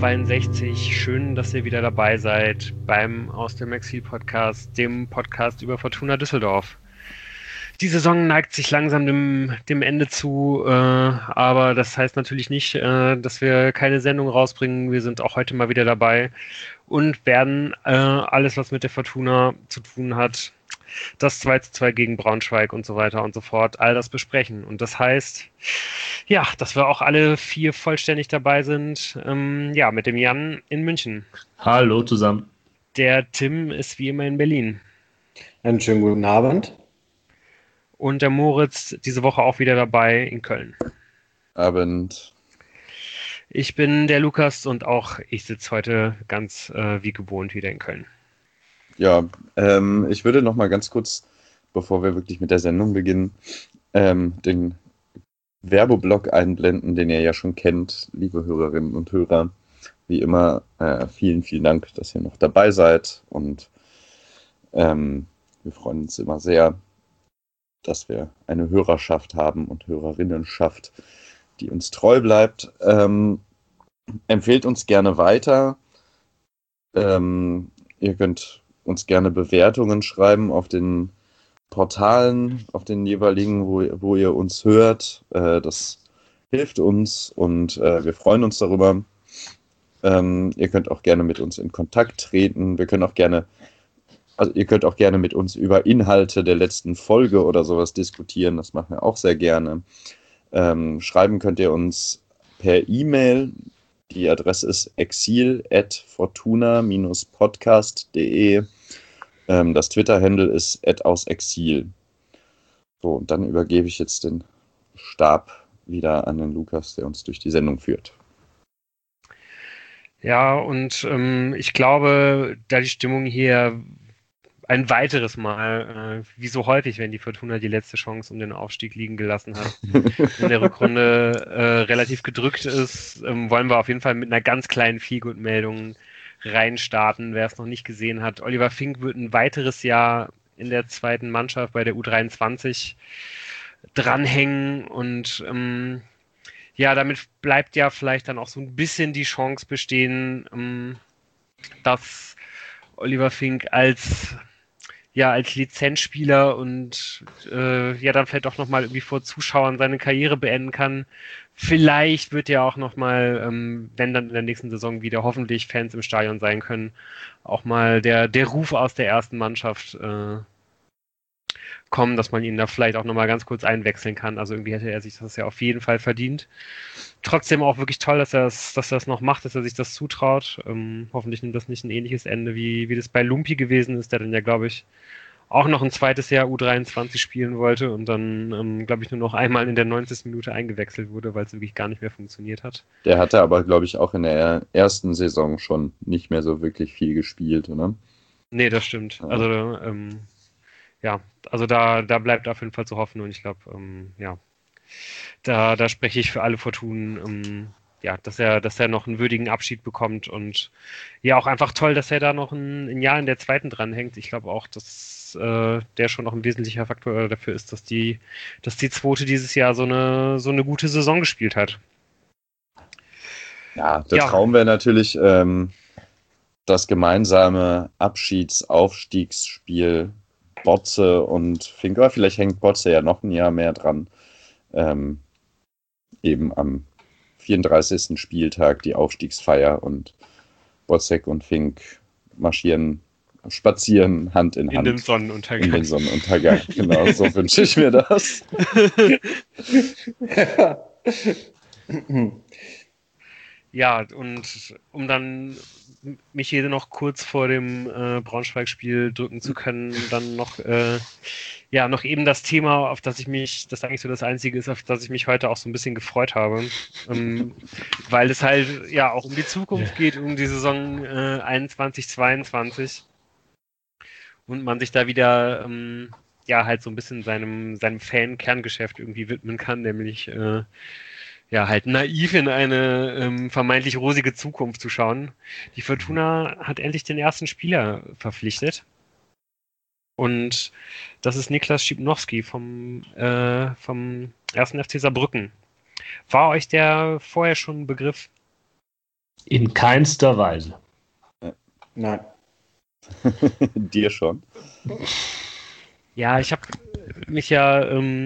62. Schön, dass ihr wieder dabei seid beim Aus dem Exil Podcast, dem Podcast über Fortuna Düsseldorf. Die Saison neigt sich langsam dem Ende zu, aber das heißt natürlich nicht, dass wir keine Sendung rausbringen. Wir sind auch heute mal wieder dabei und werden alles, was mit der Fortuna zu tun hat, das 2:2 gegen Braunschweig und so weiter und so fort, all das besprechen. Und das heißt, ja, dass wir auch alle 4 vollständig dabei sind, mit dem Jan in München. Hallo zusammen. Der Tim ist wie immer in Berlin. Einen schönen guten Abend. Und der Moritz diese Woche auch wieder dabei in Köln. Abend. Ich bin der Lukas und auch ich sitze heute ganz wie gewohnt wieder in Köln. Ja, ich würde noch mal ganz kurz, bevor wir wirklich mit der Sendung beginnen, den Werbeblock einblenden, den ihr ja schon kennt, liebe Hörerinnen und Hörer. Wie immer, vielen, vielen Dank, dass ihr noch dabei seid und wir freuen uns immer sehr, dass wir eine Hörerschaft haben und Hörerinnenschaft, die uns treu bleibt. Empfehlt uns gerne weiter. Ihr könnt uns gerne Bewertungen schreiben auf den Portalen, auf den jeweiligen, wo ihr uns hört. Das hilft uns und wir freuen uns darüber. Ihr könnt auch gerne mit uns in Kontakt treten. Ihr könnt auch gerne mit uns über Inhalte der letzten Folge oder sowas diskutieren. Das machen wir auch sehr gerne. Schreiben könnt ihr uns per E-Mail. Die Adresse ist exil@fortuna-podcast.de. Das Twitter-Handle ist @ausexil. So, und dann übergebe ich jetzt den Stab wieder an den Lukas, der uns durch die Sendung führt. Ja, und ich glaube, da die Stimmung hier ein weiteres Mal, wie so häufig, wenn die Fortuna die letzte Chance um den Aufstieg liegen gelassen hat, in der Rückrunde relativ gedrückt ist, wollen wir auf jeden Fall mit einer ganz kleinen Feelgood-Meldung reinstarten. Wer es noch nicht gesehen hat, Oliver Fink wird ein weiteres Jahr in der zweiten Mannschaft bei der U23 dranhängen und damit bleibt ja vielleicht dann auch so ein bisschen die Chance bestehen, dass Oliver Fink als Lizenzspieler und dann vielleicht auch nochmal irgendwie vor Zuschauern seine Karriere beenden kann. Vielleicht wird ja auch nochmal, wenn dann in der nächsten Saison wieder hoffentlich Fans im Stadion sein können, auch mal der Ruf aus der ersten Mannschaft kommen, dass man ihn da vielleicht auch nochmal ganz kurz einwechseln kann. Also irgendwie hätte er sich das ja auf jeden Fall verdient. Trotzdem auch wirklich toll, dass er das noch macht, dass er sich das zutraut. Hoffentlich nimmt das nicht ein ähnliches Ende, wie das bei Lumpi gewesen ist, der dann ja, glaube ich, auch noch ein zweites Jahr U23 spielen wollte und dann, glaube ich, nur noch einmal in der 90. Minute eingewechselt wurde, weil es wirklich gar nicht mehr funktioniert hat. Der hatte aber, glaube ich, auch in der ersten Saison schon nicht mehr so wirklich viel gespielt, oder? Nee, das stimmt. Ja. Also da bleibt auf jeden Fall zu hoffen und ich glaube, da spreche ich für alle Fortunen, dass er noch einen würdigen Abschied bekommt und ja auch einfach toll, dass er da noch ein Jahr in der zweiten dranhängt. Ich glaube auch, dass der schon noch ein wesentlicher Faktor dafür ist, dass die zweite dieses Jahr so eine gute Saison gespielt hat. Ja, der Traum wäre natürlich das gemeinsame Aufstiegsspiel Botze und Finker. Vielleicht hängt Botze ja noch ein Jahr mehr dran. Eben am 34. Spieltag die Aufstiegsfeier und Botzek und Fink spazieren Hand in Hand. In den Sonnenuntergang. Genau, so wünsche ich mir das. Ja, und um dann mich hier noch kurz vor dem Braunschweig-Spiel drücken zu können, dann noch eben das Thema, auf das das eigentlich so das Einzige ist, auf das ich mich heute auch so ein bisschen gefreut habe, weil es halt ja auch um die Zukunft geht, um die Saison 21/22 und man sich da wieder halt so ein bisschen seinem Fan-Kerngeschäft irgendwie widmen kann, nämlich halt naiv in eine vermeintlich rosige Zukunft zu schauen. Die Fortuna hat endlich den ersten Spieler verpflichtet. Und das ist Niklas Schipnowski vom 1. FC Saarbrücken. War euch der vorher schon ein Begriff? In keinster Weise. Nein. Dir schon. Ja, ich habe mich ja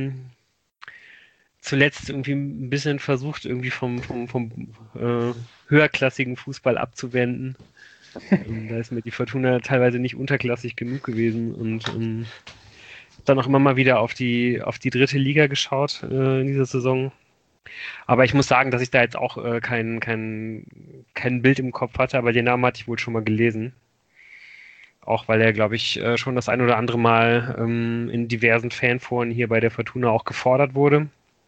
zuletzt irgendwie ein bisschen versucht, irgendwie vom höherklassigen Fußball abzuwenden. Da ist mir die Fortuna teilweise nicht unterklassig genug gewesen und dann auch immer mal wieder auf die dritte Liga geschaut in dieser Saison. Aber ich muss sagen, dass ich da jetzt auch kein Bild im Kopf hatte, aber den Namen hatte ich wohl schon mal gelesen. Auch weil er, glaube ich, schon das ein oder andere Mal in diversen Fanforen hier bei der Fortuna auch gefordert wurde.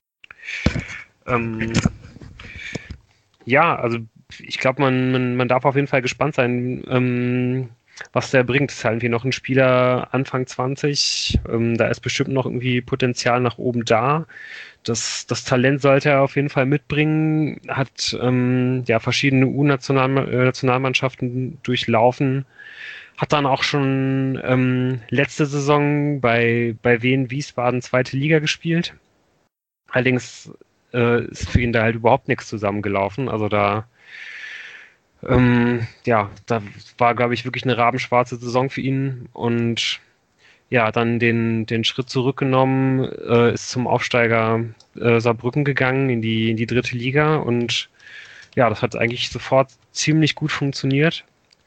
Ja, also ich glaube, man darf auf jeden Fall gespannt sein, was der bringt. Das ist halt irgendwie noch ein Spieler Anfang 20. Da ist bestimmt noch irgendwie Potenzial nach oben da. Das Talent sollte er auf jeden Fall mitbringen. Hat ja verschiedene U-Nationalmannschaften durchlaufen. Hat dann auch schon letzte Saison bei Wien Wiesbaden zweite Liga gespielt. Allerdings ist für ihn da halt überhaupt nichts zusammengelaufen. Also da war, glaube ich, wirklich eine rabenschwarze Saison für ihn. Und ja, dann den Schritt zurückgenommen, ist zum Aufsteiger Saarbrücken gegangen in die dritte Liga. Und ja, das hat eigentlich sofort ziemlich gut funktioniert.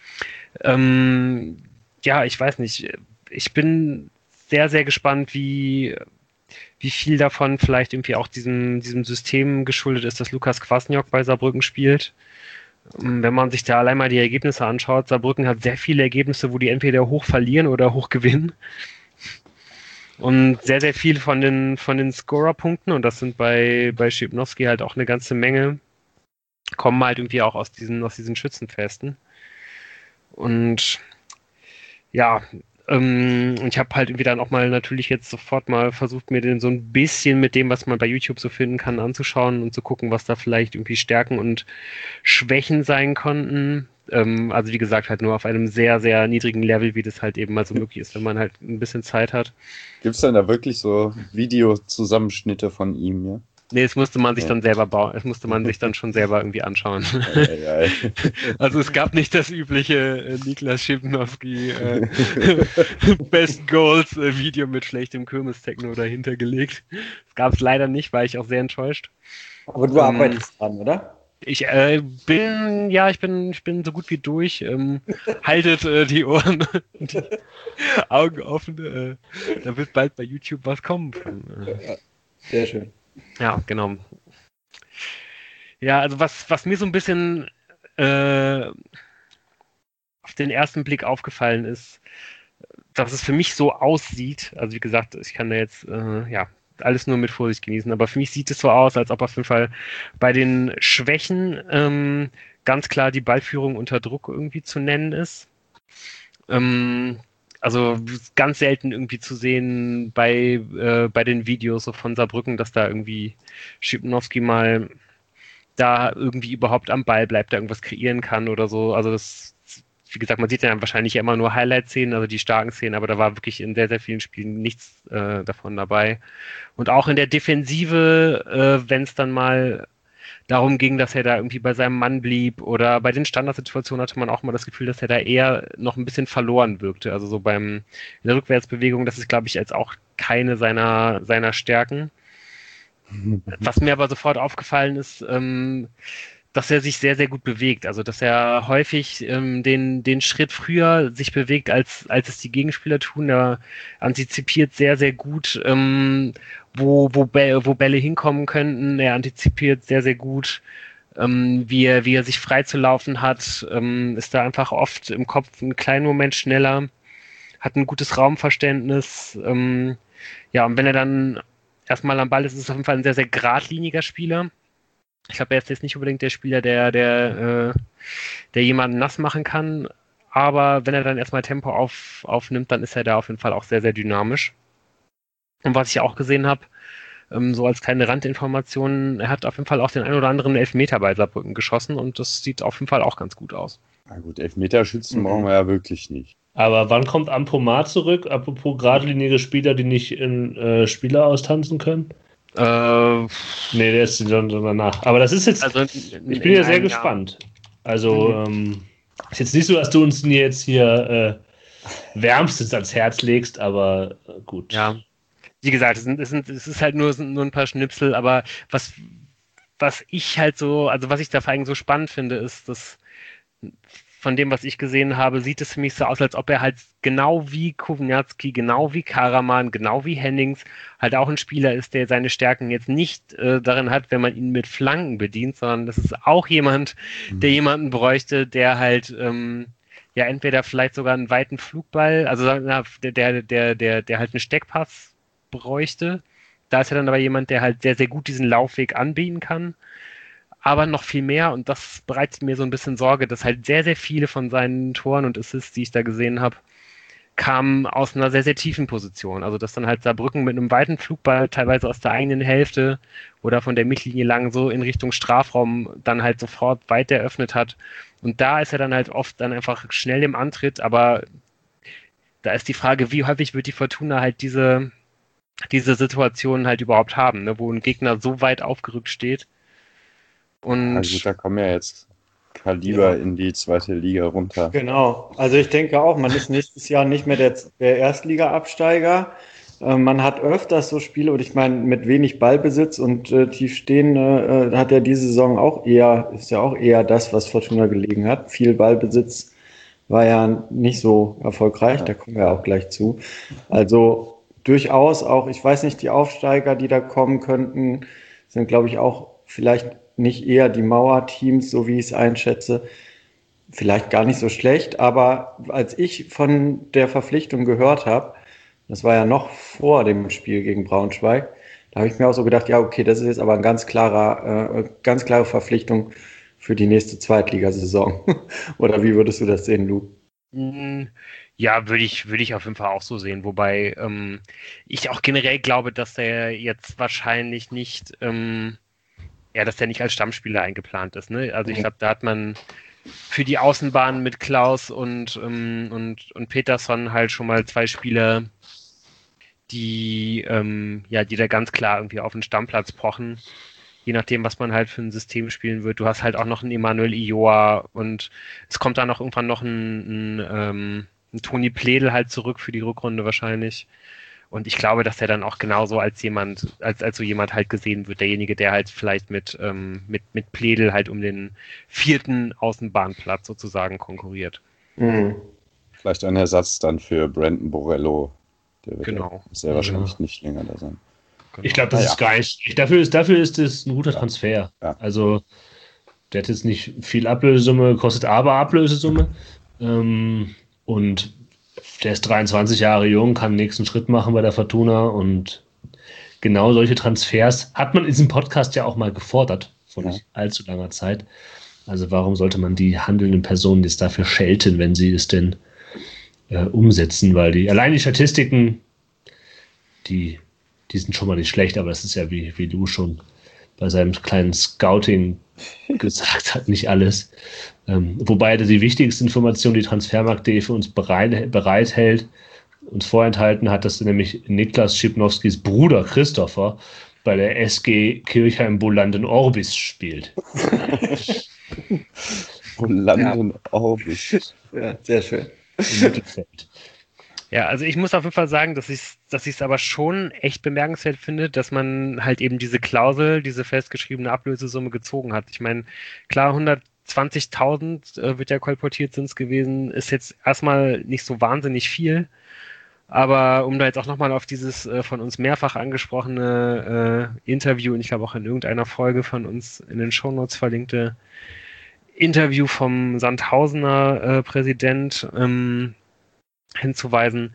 Ja, ich weiß nicht. Ich bin sehr, sehr gespannt, wie viel davon vielleicht irgendwie auch diesem System geschuldet ist, dass Lukas Kwasniok bei Saarbrücken spielt. Wenn man sich da allein mal die Ergebnisse anschaut, Saarbrücken hat sehr viele Ergebnisse, wo die entweder hoch verlieren oder hoch gewinnen. Und sehr, sehr viel von den Scorer-Punkten, und das sind bei Schipnowski halt auch eine ganze Menge, kommen halt irgendwie auch aus diesen Schützenfesten. Und ja, ich habe halt irgendwie dann auch mal natürlich jetzt sofort mal versucht, mir den so ein bisschen mit dem, was man bei YouTube so finden kann, anzuschauen und zu gucken, was da vielleicht irgendwie Stärken und Schwächen sein konnten. Also wie gesagt, halt nur auf einem sehr, sehr niedrigen Level, wie das halt eben mal so möglich ist, wenn man halt ein bisschen Zeit hat. Gibt es denn da wirklich so Videozusammenschnitte von ihm, ja? Nee, es musste man sich dann selber bauen. Es musste man sich dann schon selber irgendwie anschauen. Also es gab nicht das übliche Niklas Schipnowski Best Goals Video mit schlechtem Kirmes-Techno dahinter gelegt. Das gab es leider nicht, war ich auch sehr enttäuscht. Aber du arbeitest dran, oder? Ich bin so gut wie durch. Haltet die Ohren und die Augen offen. Da wird bald bei YouTube was kommen. Ja, sehr schön. Ja, genau. Ja, also was mir so ein bisschen auf den ersten Blick aufgefallen ist, dass es für mich so aussieht, also wie gesagt, ich kann da jetzt alles nur mit Vorsicht genießen, aber für mich sieht es so aus, als ob auf jeden Fall bei den Schwächen ganz klar die Ballführung unter Druck irgendwie zu nennen ist. Also ganz selten irgendwie zu sehen bei den Videos so von Saarbrücken, dass da irgendwie Schipnowski mal da irgendwie überhaupt am Ball bleibt, da irgendwas kreieren kann oder so. Also das, wie gesagt, man sieht ja wahrscheinlich immer nur Highlight-Szenen, also die starken Szenen, aber da war wirklich in sehr, sehr vielen Spielen nichts davon dabei. Und auch in der Defensive, wenn es dann mal darum ging, dass er da irgendwie bei seinem Mann blieb, oder bei den Standardsituationen hatte man auch mal das Gefühl, dass er da eher noch ein bisschen verloren wirkte. Also so in der Rückwärtsbewegung, das ist, glaube ich, jetzt auch keine seiner Stärken. Was mir aber sofort aufgefallen ist, dass er sich sehr, sehr gut bewegt. Also, dass er häufig den Schritt früher sich bewegt, als es die Gegenspieler tun. Er antizipiert sehr, sehr gut, wo Bälle hinkommen könnten. Er antizipiert sehr, sehr gut, wie er sich frei zu laufen hat. Ist da einfach oft im Kopf einen kleinen Moment schneller, hat ein gutes Raumverständnis. Ja, und wenn er dann erstmal am Ball ist, ist es auf jeden Fall ein sehr, sehr geradliniger Spieler. Ich glaube, er ist jetzt nicht unbedingt der Spieler, der jemanden nass machen kann, aber wenn er dann erstmal Tempo aufnimmt, dann ist er da auf jeden Fall auch sehr, sehr dynamisch. Und was ich auch gesehen habe, so als kleine Randinformation, er hat auf jeden Fall auch den ein oder anderen Elfmeter bei Saarbrücken geschossen und das sieht auf jeden Fall auch ganz gut aus. Na gut, Elfmeterschützen brauchen wir ja wirklich nicht. Aber wann kommt Ampomar zurück? Apropos geradlinige Spieler, die nicht in Spieler austanzen können? Nee, der ist dann danach. Aber das ist jetzt. Also ich bin ja sehr gespannt. Also ist jetzt nicht so, dass du uns jetzt hier wärmstens ans Herz legst, aber gut. Ja, wie gesagt, es ist halt nur ein paar Schnipsel, aber was ich halt so, also was ich da vor allem so spannend finde, ist, dass von dem, was ich gesehen habe, sieht es für mich so aus, als ob er halt genau wie Kowalski, genau wie Karaman, genau wie Hennings halt auch ein Spieler ist, der seine Stärken jetzt nicht darin hat, wenn man ihn mit Flanken bedient, sondern das ist auch jemand, der jemanden bräuchte, der halt ja entweder vielleicht sogar einen weiten Flugball, also der halt einen Steckpass bräuchte. Da ist ja dann aber jemand, der halt sehr, sehr gut diesen Laufweg anbieten kann. Aber noch viel mehr, und das bereitet mir so ein bisschen Sorge, dass halt sehr, sehr viele von seinen Toren und Assists, die ich da gesehen habe, kamen aus einer sehr, sehr tiefen Position. Also dass dann halt Saarbrücken mit einem weiten Flugball teilweise aus der eigenen Hälfte oder von der Mittellinie lang so in Richtung Strafraum dann halt sofort weit eröffnet hat. Und da ist er dann halt oft dann einfach schnell im Antritt, aber da ist die Frage, wie häufig wird die Fortuna halt diese Situation halt überhaupt haben, ne, wo ein Gegner so weit aufgerückt steht. Und ja, gut, da kommen ja jetzt Kaliber in die zweite Liga runter. Genau, also ich denke auch, man ist nächstes Jahr nicht mehr der Erstliga-Absteiger. Man hat öfters so Spiele, und ich meine, mit wenig Ballbesitz und tief stehen hat ja diese Saison ist ja auch eher das, was Fortuna gelegen hat. Viel Ballbesitz war ja nicht so erfolgreich, da kommen wir auch gleich zu. Also durchaus auch, ich weiß nicht, die Aufsteiger, die da kommen könnten, sind, glaube ich, auch vielleicht nicht eher die Mauerteams, so wie ich es einschätze. Vielleicht gar nicht so schlecht, aber als ich von der Verpflichtung gehört habe, das war ja noch vor dem Spiel gegen Braunschweig, da habe ich mir auch so gedacht, ja, okay, das ist jetzt aber eine ganz klare Verpflichtung für die nächste Zweitligasaison. Oder wie würdest du das sehen, Lu? Ja, würde ich auf jeden Fall auch so sehen, wobei ich auch generell glaube, dass er jetzt wahrscheinlich nicht dass der nicht als Stammspieler eingeplant ist. Ne? Also ich glaube, da hat man für die Außenbahn mit Klaus und Peterson halt schon mal zwei Spieler, die da ganz klar irgendwie auf den Stammplatz pochen. Je nachdem, was man halt für ein System spielen wird. Du hast halt auch noch einen Emanuel Ioa und es kommt dann auch irgendwann noch ein Toni Pledel halt zurück für die Rückrunde wahrscheinlich. Und ich glaube, dass er dann auch genauso als so jemand halt gesehen wird. Derjenige, der halt vielleicht mit Pledel halt um den 4. Außenbahnplatz sozusagen konkurriert. Mhm. Vielleicht ein Ersatz dann für Brandon Borello. Der wird sehr wahrscheinlich nicht länger da sein. Genau. Ich glaube, das ist gar nicht schlecht. Dafür ist es ein guter Transfer. Ja. Also, der hat jetzt nicht viel Ablösesumme, kostet aber Ablösesumme. Und der ist 23 Jahre jung, kann den nächsten Schritt machen bei der Fortuna, und genau solche Transfers hat man in diesem Podcast ja auch mal gefordert, vor nicht allzu langer Zeit. Also warum sollte man die handelnden Personen jetzt dafür schelten, wenn sie es denn umsetzen, weil die Statistiken, die sind schon mal nicht schlecht, aber das ist ja, wie Lou schon bei seinem kleinen Scouting gesagt hat, nicht alles. Wobei die wichtigste Information, die Transfermarkt.de für uns bereithält, uns vorenthalten hat, dass nämlich Niklas Schipnowskis Bruder Christopher bei der SG Kirchheim Bolanden Orbis spielt. Bolanden Orbis. Ja, sehr schön. Im Mittelfeld. Ja, also ich muss auf jeden Fall sagen, dass ich es aber schon echt bemerkenswert finde, dass man halt eben diese Klausel, diese festgeschriebene Ablösesumme gezogen hat. Ich meine, klar, 120.000 wird ja kolportiert sind es gewesen, ist jetzt erstmal nicht so wahnsinnig viel, aber um da jetzt auch nochmal auf dieses von uns mehrfach angesprochene Interview, und ich glaube auch in irgendeiner Folge von uns in den Shownotes verlinkte Interview vom Sandhausener Präsident hinzuweisen,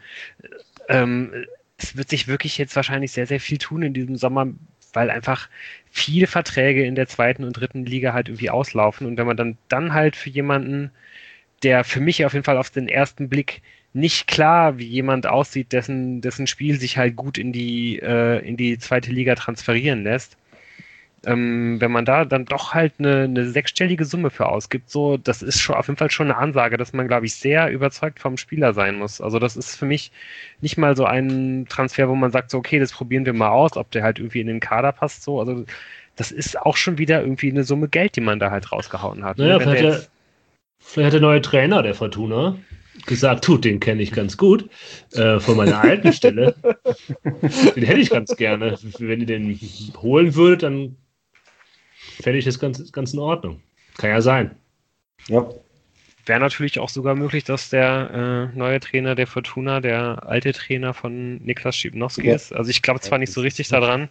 es wird sich wirklich jetzt wahrscheinlich sehr, sehr viel tun in diesem Sommer, weil einfach viele Verträge in der 2. und 3. Liga halt irgendwie auslaufen, und wenn man dann halt für jemanden, der für mich auf jeden Fall auf den ersten Blick nicht klar wie jemand aussieht, dessen Spiel sich halt gut in die 2. Liga transferieren lässt, wenn man da dann doch halt eine 6-stellige Summe für ausgibt, so, das ist schon auf jeden Fall schon eine Ansage, dass man, glaube ich, sehr überzeugt vom Spieler sein muss. Also das ist für mich nicht mal so ein Transfer, wo man sagt, so, okay, das probieren wir mal aus, ob der halt irgendwie in den Kader passt, so. Also das ist auch schon wieder irgendwie eine Summe Geld, die man da halt rausgehauen hat. Naja, Vielleicht hat der neue Trainer der Fortuna gesagt, den kenne ich ganz gut von meiner alten Stelle. Den hätte ich ganz gerne. Wenn ihr den holen würdet, dann fände ich das ganz in Ordnung. Kann ja sein. Ja. Wäre natürlich auch sogar möglich, dass der neue Trainer der Fortuna der alte Trainer von Niklas Schipnowski ist. Also ich glaube zwar nicht so richtig daran.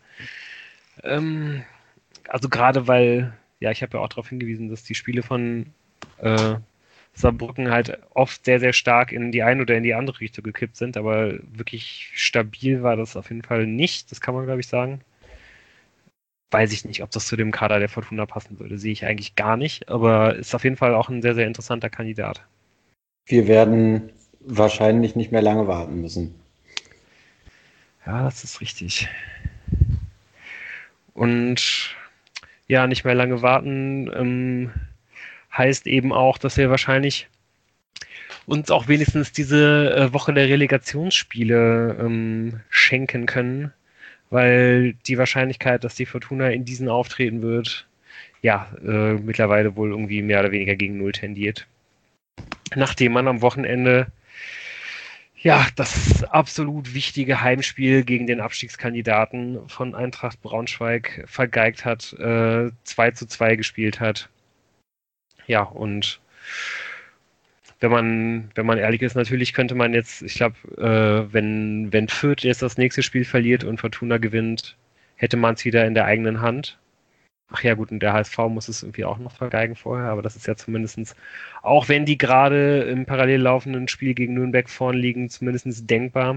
Also gerade weil, ich habe ja auch darauf hingewiesen, dass die Spiele von Saarbrücken halt oft sehr, sehr stark in die eine oder in die andere Richtung gekippt sind, aber wirklich stabil war das auf jeden Fall nicht, das kann man glaube ich sagen. Weiß ich nicht, ob das zu dem Kader der Fortuna passen würde, sehe ich eigentlich gar nicht, aber ist auf jeden Fall auch ein sehr, sehr interessanter Kandidat. Wir werden wahrscheinlich nicht mehr lange warten müssen. Ja, das ist richtig. Und ja, nicht mehr lange warten heißt eben auch, dass wir wahrscheinlich uns auch wenigstens diese Woche der Relegationsspiele schenken können, weil die Wahrscheinlichkeit, dass die Fortuna in diesen auftreten wird, mittlerweile wohl irgendwie mehr oder weniger gegen 0 tendiert. Nachdem man am Wochenende das absolut wichtige Heimspiel gegen den Abstiegskandidaten von Eintracht Braunschweig vergeigt hat, 2:2 gespielt hat. Ja, und wenn man ehrlich ist, natürlich könnte man jetzt, ich glaube, wenn Fürth jetzt das nächste Spiel verliert und Fortuna gewinnt, hätte man es wieder in der eigenen Hand. Ach ja, gut, und der HSV muss es irgendwie auch noch vergeigen vorher, aber das ist ja zumindestens, auch wenn die gerade im parallel laufenden Spiel gegen Nürnberg vorn liegen, zumindest denkbar.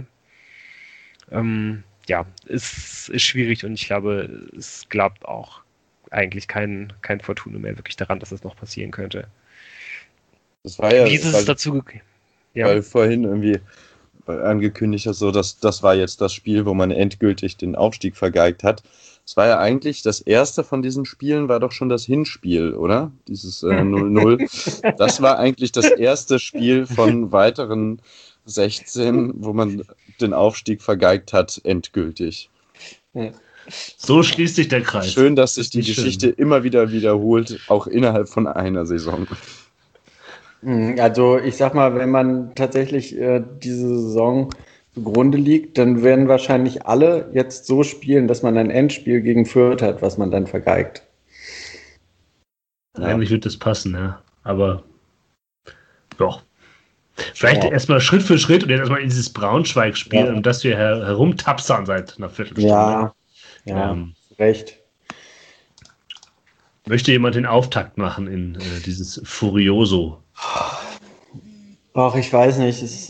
Ist schwierig und ich glaube, es glaubt auch eigentlich kein Fortuna mehr wirklich daran, dass es noch passieren könnte. Das war ja, wie ist es dazu gekommen? Ja. Weil vorhin irgendwie angekündigt hast, so dass das war jetzt das Spiel, wo man endgültig den Aufstieg vergeigt hat. Es war ja eigentlich das erste von diesen Spielen, war doch schon das Hinspiel, oder? Dieses 0-0. Das war eigentlich das erste Spiel von weiteren 16, wo man den Aufstieg vergeigt hat, endgültig. So schließt sich der Kreis. Schön, dass sich die Geschichte immer wieder wiederholt, auch innerhalb von einer Saison. Also ich sag mal, wenn man tatsächlich diese Saison zugrunde liegt, dann werden wahrscheinlich alle jetzt so spielen, dass man ein Endspiel gegen Fürth hat, was man dann vergeigt. Eigentlich wird das passen, ja. Aber doch. Vielleicht erstmal Schritt für Schritt und jetzt erstmal in dieses Braunschweig-Spiel, um das wir herumtapsern seit einer Viertelstunde. Ja, recht. Möchte jemand den Auftakt machen in dieses Furioso? Ach, ich weiß nicht. Es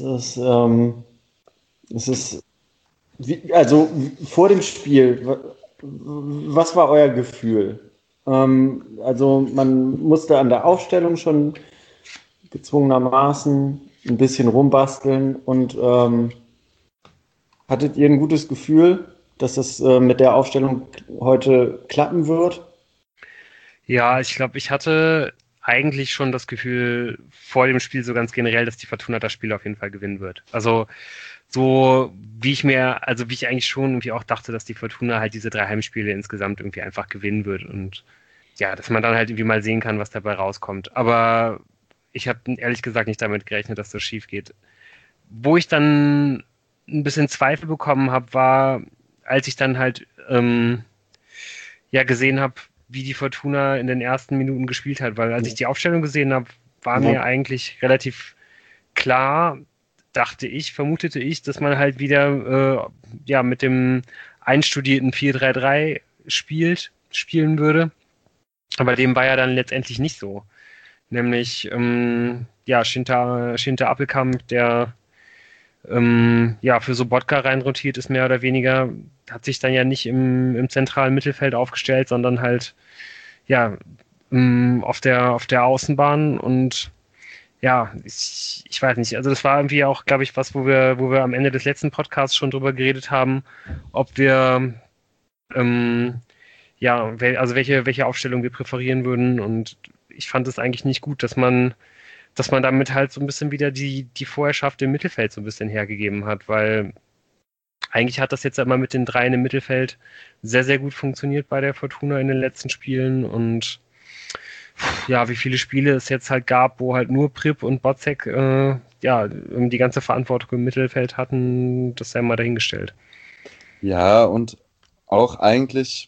ist also vor dem Spiel, was war euer Gefühl? Also man musste an der Aufstellung schon gezwungenermaßen ein bisschen rumbasteln und hattet ihr ein gutes Gefühl, dass das mit der Aufstellung heute klappen wird? Ja, ich glaube, ich hatte eigentlich schon das Gefühl vor dem Spiel so ganz generell, dass die Fortuna das Spiel auf jeden Fall gewinnen wird. Also so wie ich eigentlich schon irgendwie auch dachte, dass die Fortuna halt diese 3 Heimspiele insgesamt irgendwie einfach gewinnen wird und dass man dann halt irgendwie mal sehen kann, was dabei rauskommt. Aber ich habe ehrlich gesagt nicht damit gerechnet, dass das schief geht. Wo ich dann ein bisschen Zweifel bekommen habe, war, als ich dann halt gesehen habe, wie die Fortuna in den ersten Minuten gespielt hat, weil als ich die Aufstellung gesehen habe, war mir eigentlich relativ klar, vermutete ich, dass man halt wieder mit dem einstudierten 4-3-3 spielen würde. Aber dem war ja dann letztendlich nicht so. Nämlich Shinta Appelkamp, der für Sobotka reinrotiert ist, mehr oder weniger, hat sich dann ja nicht im zentralen Mittelfeld aufgestellt, sondern halt auf der Außenbahn und ich weiß nicht, also das war irgendwie auch, glaube ich, was, wo wir am Ende des letzten Podcasts schon drüber geredet haben, ob wir welche Aufstellung wir präferieren würden und ich fand es eigentlich nicht gut, dass man damit halt so ein bisschen wieder die Vorherrschaft im Mittelfeld so ein bisschen hergegeben hat, weil eigentlich hat das jetzt immer mit den 3 im Mittelfeld sehr, sehr gut funktioniert bei der Fortuna in den letzten Spielen und ja, wie viele Spiele es jetzt halt gab, wo halt nur Prip und Botzek die ganze Verantwortung im Mittelfeld hatten, das sei mal dahingestellt. Ja, und auch eigentlich,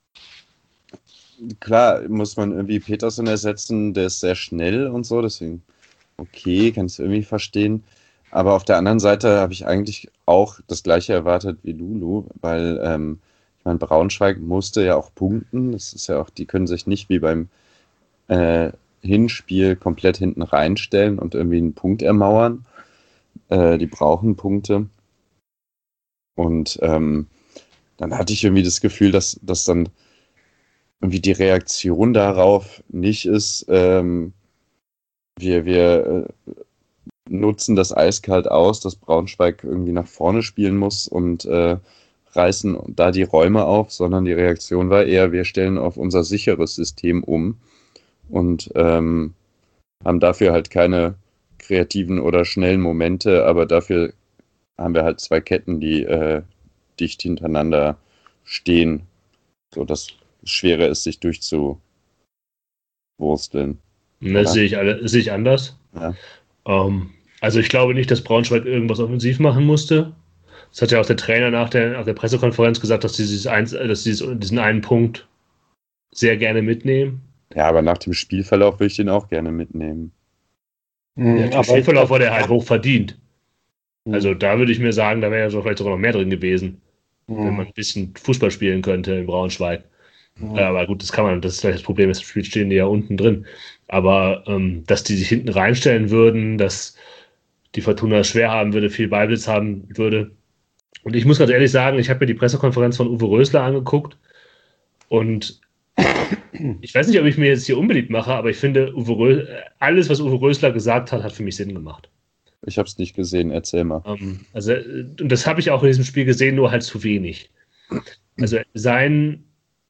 klar, muss man irgendwie Petersen ersetzen, der ist sehr schnell und so, deswegen, okay, kann ich es irgendwie verstehen. Aber auf der anderen Seite habe ich eigentlich auch das Gleiche erwartet wie Lulu, weil ich meine, Braunschweig musste ja auch punkten. Das ist ja auch, die können sich nicht wie beim Hinspiel komplett hinten reinstellen und irgendwie einen Punkt ermauern. Die brauchen Punkte. Und dann hatte ich irgendwie das Gefühl, dass dann irgendwie die Reaktion darauf nicht ist, wir nutzen das eiskalt aus, dass Braunschweig irgendwie nach vorne spielen muss und reißen da die Räume auf, sondern die Reaktion war eher, wir stellen auf unser sicheres System um und haben dafür halt keine kreativen oder schnellen Momente, aber dafür haben wir halt zwei Ketten, die dicht hintereinander stehen, sodass es schwerer ist, sich durchzuwursteln. Das sehe ich anders. Ja. Also ich glaube nicht, dass Braunschweig irgendwas offensiv machen musste. Das hat ja auch der Trainer nach der Pressekonferenz gesagt, dass sie diesen einen Punkt sehr gerne mitnehmen. Ja, aber nach dem Spielverlauf würde ich den auch gerne mitnehmen. Ja, der Spielverlauf war der halt hoch verdient. Also da würde ich mir sagen, da wäre ja vielleicht sogar noch mehr drin gewesen, wenn man ein bisschen Fußball spielen könnte in Braunschweig. Aber gut, das ist vielleicht das Problem, das Spiel stehen die ja unten drin. Aber dass die sich hinten reinstellen würden, dass die Fortuna es schwer haben würde, viel Ballbesitz haben würde. Und ich muss ganz ehrlich sagen, ich habe mir die Pressekonferenz von Uwe Rösler angeguckt und ich weiß nicht, ob ich mir jetzt hier unbeliebt mache, aber ich finde, alles, was Uwe Rösler gesagt hat, hat für mich Sinn gemacht. Ich habe es nicht gesehen, erzähl mal. Und das habe ich auch in diesem Spiel gesehen, nur halt zu wenig. Also sein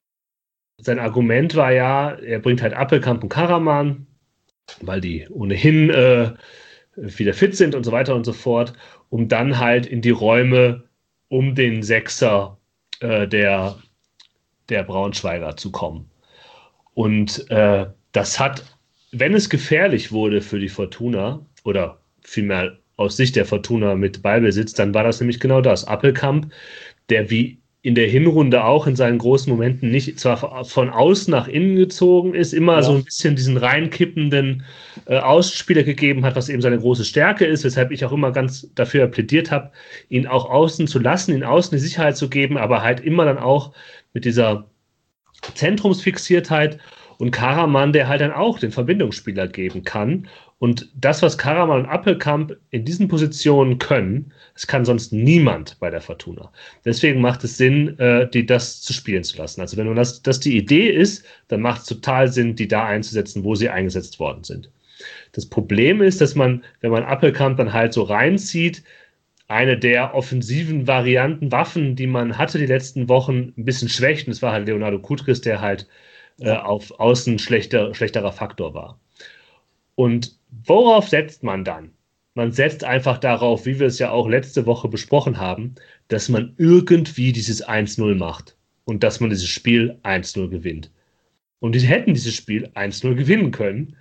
Argument war ja, er bringt halt Appelkamp und Karaman, weil die ohnehin wieder fit sind und so weiter und so fort, um dann halt in die Räume um den Sechser der Braunschweiger zu kommen. Und das hat, wenn es gefährlich wurde für die Fortuna, oder vielmehr aus Sicht der Fortuna mit Ballbesitz, dann war das nämlich genau das. Appelkamp, der wie in der Hinrunde auch in seinen großen Momenten nicht zwar von außen nach innen gezogen ist, immer so ein bisschen diesen reinkippenden Außenspieler gegeben hat, was eben seine große Stärke ist, weshalb ich auch immer ganz dafür plädiert habe, ihn auch außen zu lassen, ihn außen die Sicherheit zu geben, aber halt immer dann auch mit dieser Zentrumsfixiertheit und Karaman, der halt dann auch den Verbindungsspieler geben kann. Und das, was Karaman und Appelkamp in diesen Positionen können, das kann sonst niemand bei der Fortuna. Deswegen macht es Sinn, die das zu spielen zu lassen. Also wenn man das die Idee ist, dann macht es total Sinn, die da einzusetzen, wo sie eingesetzt worden sind. Das Problem ist, dass man, wenn man Appelkamp dann halt so reinzieht, eine der offensiven Waffen, die man hatte die letzten Wochen, ein bisschen schwächt. Und das war halt Leonardo Kutris, der halt auf Außen schlechterer Faktor war. Und worauf setzt man dann? Man setzt einfach darauf, wie wir es ja auch letzte Woche besprochen haben, dass man irgendwie dieses 1-0 macht und dass man dieses Spiel 1-0 gewinnt. Und die hätten dieses Spiel 1-0 gewinnen können.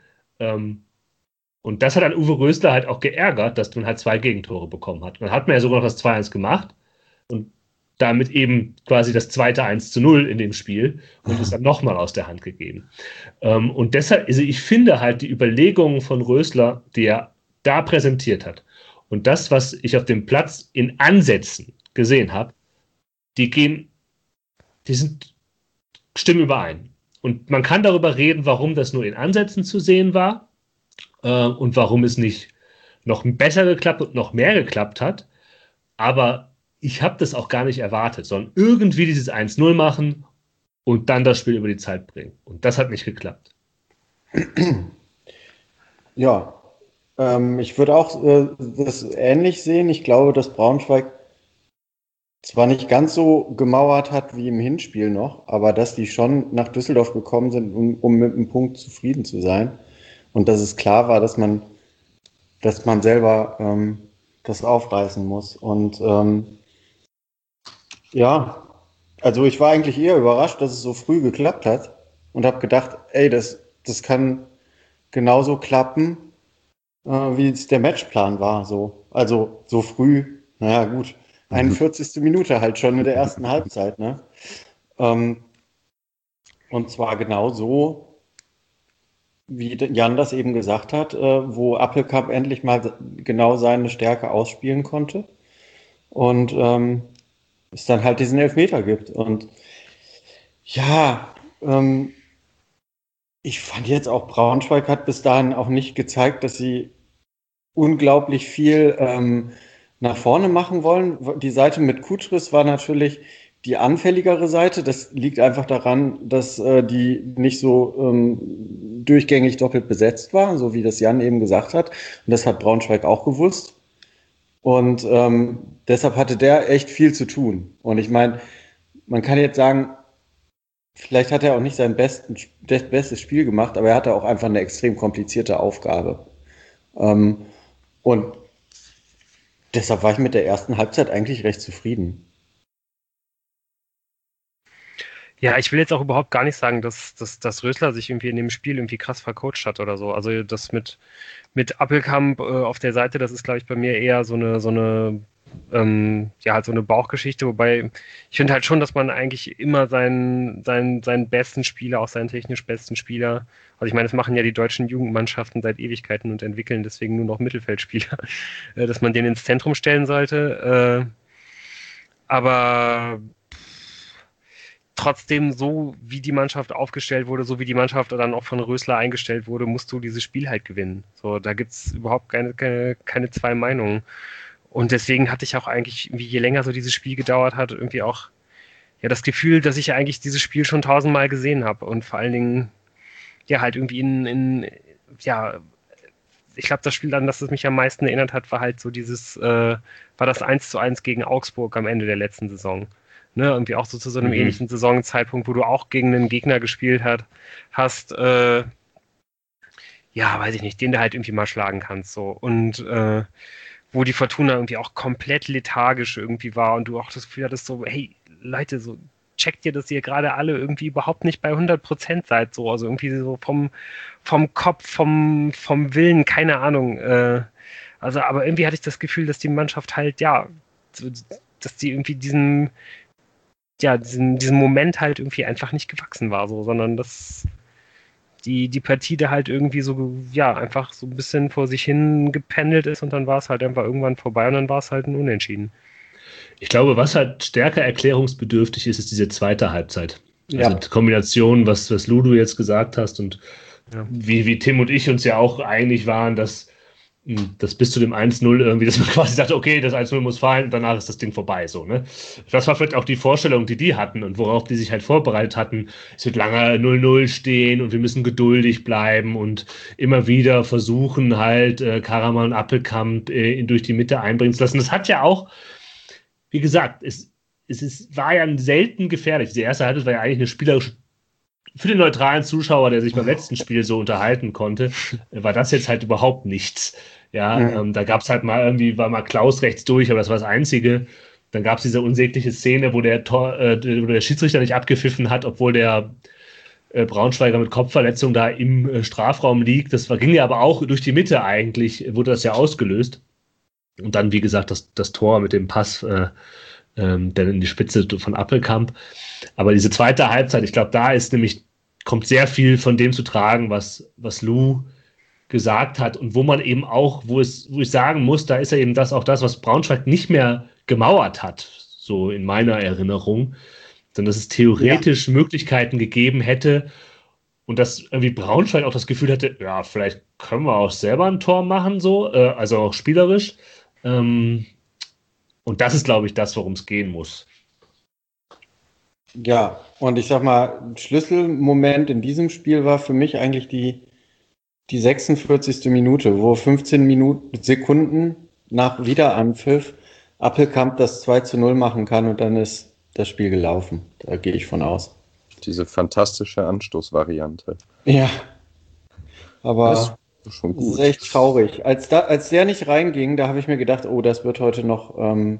Und das hat an Uwe Rösler halt auch geärgert, dass man halt 2 Gegentore bekommen hat. Man hat mir ja sogar noch das 2-1 gemacht und damit eben quasi das zweite 1-0 in dem Spiel und ist dann nochmal aus der Hand gegeben. Und deshalb, also ich finde halt die Überlegungen von Rösler, die er da präsentiert hat und das, was ich auf dem Platz in Ansätzen gesehen habe, stimmen überein. Und man kann darüber reden, warum das nur in Ansätzen zu sehen war und warum es nicht noch besser geklappt und noch mehr geklappt hat. Aber ich habe das auch gar nicht erwartet, sondern irgendwie dieses 1-0 machen und dann das Spiel über die Zeit bringen. Und das hat nicht geklappt. Ja, ich würde auch das ähnlich sehen. Ich glaube, dass Braunschweig zwar nicht ganz so gemauert hat wie im Hinspiel noch, aber dass die schon nach Düsseldorf gekommen sind, um mit einem Punkt zufrieden zu sein. Und dass es klar war, dass man selber das aufreißen muss. Und also ich war eigentlich eher überrascht, dass es so früh geklappt hat und habe gedacht, ey, das das kann genauso klappen, wie es der Matchplan war. So. Also so früh, naja gut, 41. Minute halt schon in der ersten Halbzeit. Ne? Und zwar genau so, wie Jan das eben gesagt hat, wo Appelkamp endlich mal genau seine Stärke ausspielen konnte und es dann halt diesen Elfmeter gibt. Und ja, ich fand jetzt auch, Braunschweig hat bis dahin auch nicht gezeigt, dass sie unglaublich viel nach vorne machen wollen. Die Seite mit Kutschris war natürlich die anfälligere Seite. Das liegt einfach daran, dass die nicht so durchgängig doppelt besetzt war, so wie das Jan eben gesagt hat. Und das hat Braunschweig auch gewusst. Und deshalb hatte der echt viel zu tun. Und ich meine, man kann jetzt sagen, vielleicht hat er auch nicht sein bestes Spiel gemacht, aber er hatte auch einfach eine extrem komplizierte Aufgabe. Und deshalb war ich mit der ersten Halbzeit eigentlich recht zufrieden. Ja, ich will jetzt auch überhaupt gar nicht sagen, dass Rösler sich irgendwie in dem Spiel irgendwie krass vercoacht hat oder so. Also das mit Appelkamp auf der Seite, das ist, glaube ich, bei mir eher so eine halt so eine Bauchgeschichte, wobei ich finde halt schon, dass man eigentlich immer seinen besten Spieler, auch seinen technisch besten Spieler, also ich meine, das machen ja die deutschen Jugendmannschaften seit Ewigkeiten und entwickeln deswegen nur noch Mittelfeldspieler, dass man den ins Zentrum stellen sollte. Aber trotzdem, so wie die Mannschaft aufgestellt wurde, so wie die Mannschaft dann auch von Rösler eingestellt wurde, musst du dieses Spiel halt gewinnen. So, da gibt's überhaupt keine zwei Meinungen. Und deswegen hatte ich auch eigentlich, je länger so dieses Spiel gedauert hat, irgendwie auch ja das Gefühl, dass ich ja eigentlich dieses Spiel schon 1000-mal gesehen habe. Und vor allen Dingen, ja, halt irgendwie ich glaube, das Spiel, an das es mich am meisten erinnert hat, war halt so war das 1:1 gegen Augsburg am Ende der letzten Saison. Ne, irgendwie auch so zu so einem ähnlichen Saisonzeitpunkt, wo du auch gegen einen Gegner gespielt hast, weiß ich nicht, den du halt irgendwie mal schlagen kannst, so. Und wo die Fortuna irgendwie auch komplett lethargisch irgendwie war und du auch das Gefühl hattest so, hey, Leute, so checkt ihr, dass ihr gerade alle irgendwie überhaupt nicht bei 100% seid, so, also irgendwie so vom Kopf, vom Willen, keine Ahnung, also, aber irgendwie hatte ich das Gefühl, dass die Mannschaft halt, ja, dass die irgendwie diesem Moment halt irgendwie einfach nicht gewachsen war, so, sondern dass die Partie da halt irgendwie so, ja, einfach so ein bisschen vor sich hin gependelt ist und dann war es halt einfach irgendwann vorbei und dann war es halt ein Unentschieden. Ich glaube, was halt stärker erklärungsbedürftig ist diese zweite Halbzeit. Also die Kombination, was Ludo jetzt gesagt hast und wie Tim und ich uns ja auch einig waren, dass bis zu dem 1:0 irgendwie, dass man quasi sagt, okay, das 1:0 muss fallen und danach ist das Ding vorbei, so, ne? Das war vielleicht auch die Vorstellung, die hatten und worauf die sich halt vorbereitet hatten. Es wird lange 0:0 stehen und wir müssen geduldig bleiben und immer wieder versuchen halt Karaman und Appelkamp durch die Mitte einbringen zu lassen. Das hat ja auch, wie gesagt, war ja selten gefährlich. Die erste Halbzeit war ja eigentlich eine spielerische, für den neutralen Zuschauer, der sich beim letzten Spiel so unterhalten konnte, war das jetzt halt überhaupt nichts. Ja, da gab es halt mal irgendwie, war mal Klaus rechts durch, aber das war das Einzige. Dann gab es diese unsägliche Szene, wo der Schiedsrichter nicht abgepfiffen hat, obwohl der Braunschweiger mit Kopfverletzung da im Strafraum liegt. Ging ja aber auch durch die Mitte eigentlich, wurde das ja ausgelöst. Und dann, wie gesagt, das Tor mit dem Pass dann in die Spitze von Appelkamp. Aber diese zweite Halbzeit, ich glaube, kommt sehr viel von dem zu tragen, was Lou gesagt hat und wo man eben auch, wo ich sagen muss, da ist ja eben auch das, was Braunschweig nicht mehr gemauert hat, so in meiner Erinnerung, sondern dass es theoretisch Möglichkeiten gegeben hätte und dass irgendwie Braunschweig auch das Gefühl hatte, ja, vielleicht können wir auch selber ein Tor machen, so, also auch spielerisch. Und das ist, glaube ich, das, worum es gehen muss. Ja, und ich sag mal, ein Schlüsselmoment in diesem Spiel war für mich eigentlich die 46. Minute, wo 15 Sekunden nach Wiederanpfiff Appelkamp das 2:0 machen kann und dann ist das Spiel gelaufen. Da gehe ich von aus. Diese fantastische Anstoßvariante. Ja, aber das ist echt traurig. Als der nicht reinging, da habe ich mir gedacht, oh, das wird heute noch eine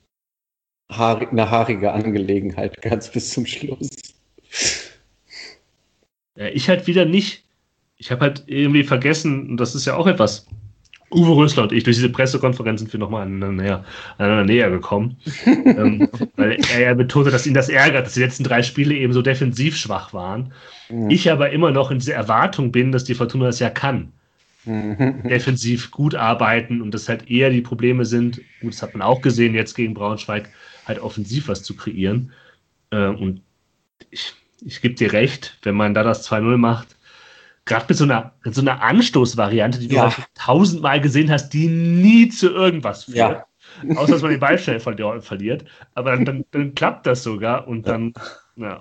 haarige Angelegenheit, ganz bis zum Schluss. Ich halt wieder nicht ich habe halt irgendwie vergessen, und das ist ja auch etwas, Uwe Rösler und ich durch diese Pressekonferenzen sind wir nochmal aneinander näher gekommen, weil er ja betonte, dass ihn das ärgert, dass die letzten 3 Spiele eben so defensiv schwach waren. Mhm. Ich aber immer noch in dieser Erwartung bin, dass die Fortuna das ja kann. Defensiv gut arbeiten und das halt eher die Probleme sind, gut, das hat man auch gesehen, jetzt gegen Braunschweig, halt offensiv was zu kreieren. Und ich gebe dir recht, wenn man da das 2-0 macht, gerade mit so einer Anstoßvariante, die du halt 1000-mal gesehen hast, die nie zu irgendwas führt. Ja. Außer, dass man den Ball schnell verliert. Aber dann klappt das sogar und dann, ja.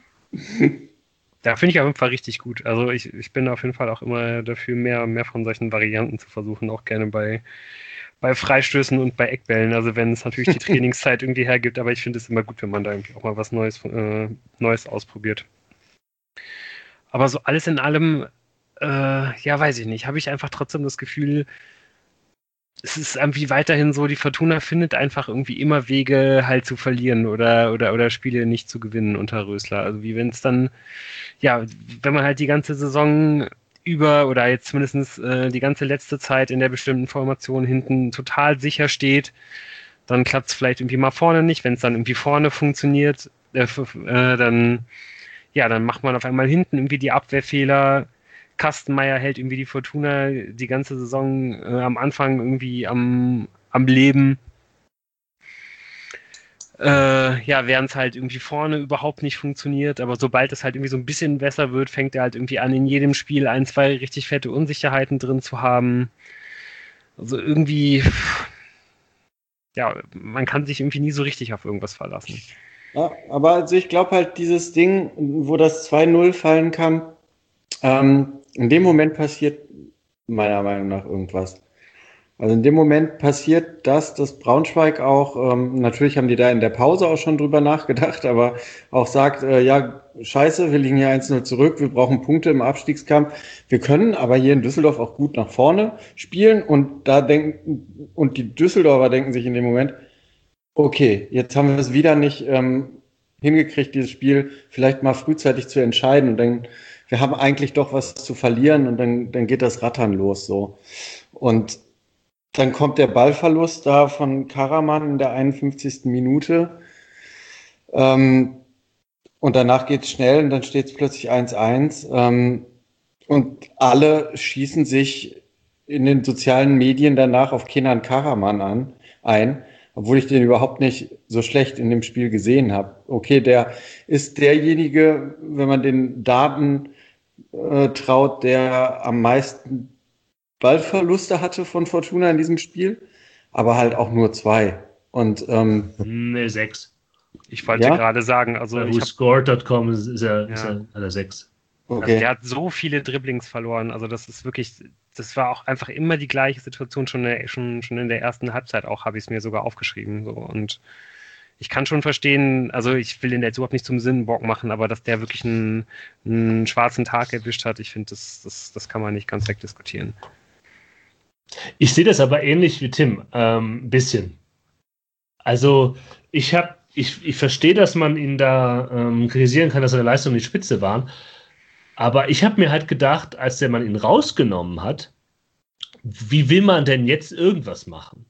Da finde ich auf jeden Fall richtig gut. Also ich bin auf jeden Fall auch immer dafür, mehr von solchen Varianten zu versuchen, auch gerne bei Freistößen und bei Eckbällen. Also wenn es natürlich die Trainingszeit irgendwie hergibt, aber ich finde es immer gut, wenn man da irgendwie auch mal was Neues ausprobiert. Aber so alles in allem, weiß ich nicht, habe ich einfach trotzdem das Gefühl, es ist irgendwie weiterhin so, die Fortuna findet einfach irgendwie immer Wege halt zu verlieren oder Spiele nicht zu gewinnen unter Rösler. Also wie wenn es dann, wenn man halt die ganze Saison über oder jetzt zumindest die ganze letzte Zeit in der bestimmten Formation hinten total sicher steht, dann klappt es vielleicht irgendwie mal vorne nicht. Wenn es dann irgendwie vorne funktioniert, dann macht man auf einmal hinten irgendwie die Abwehrfehler. Kastenmeier hält irgendwie die Fortuna die ganze Saison am Anfang irgendwie am Leben. Während es halt irgendwie vorne überhaupt nicht funktioniert, aber sobald es halt irgendwie so ein bisschen besser wird, fängt er halt irgendwie an, in jedem Spiel 1, 2 richtig fette Unsicherheiten drin zu haben. Also irgendwie, man kann sich irgendwie nie so richtig auf irgendwas verlassen. Ja, aber also ich glaube halt, dieses Ding, wo das 2-0 fallen kann, in dem Moment passiert meiner Meinung nach irgendwas. Also in dem Moment passiert das, dass Braunschweig auch, natürlich haben die da in der Pause auch schon drüber nachgedacht, aber auch sagt, scheiße, wir liegen hier 1-0 zurück, wir brauchen Punkte im Abstiegskampf. Wir können aber hier in Düsseldorf auch gut nach vorne spielen und die Düsseldorfer denken sich in dem Moment, okay, jetzt haben wir es wieder nicht hingekriegt, dieses Spiel vielleicht mal frühzeitig zu entscheiden und dann wir haben eigentlich doch was zu verlieren und dann geht das Rattern los so. Und dann kommt der Ballverlust da von Karaman in der 51. Minute. Und danach geht es schnell und dann steht es plötzlich 1-1. Und alle schießen sich in den sozialen Medien danach auf Kenan Karaman ein, obwohl ich den überhaupt nicht so schlecht in dem Spiel gesehen habe. Okay, der ist derjenige, wenn man den Daten traut, der am meisten Ballverluste hatte von Fortuna in diesem Spiel, aber halt auch nur 2. Und 6. Ich wollte gerade sagen, also WhoScored.com ist er 6. Okay. Also der hat so viele Dribblings verloren, also das ist wirklich, das war auch einfach immer die gleiche Situation, schon in der ersten Halbzeit auch, habe ich es mir sogar aufgeschrieben. So. Und ich kann schon verstehen, also ich will den jetzt überhaupt nicht zum Sinnbock machen, aber dass der wirklich einen schwarzen Tag erwischt hat, ich finde, das kann man nicht ganz wegdiskutieren. Ich sehe das aber ähnlich wie Tim, ein bisschen. Also ich verstehe, dass man ihn da kritisieren kann, dass seine Leistungen nicht spitze waren, aber ich habe mir halt gedacht, als der Mann ihn rausgenommen hat, wie will man denn jetzt irgendwas machen?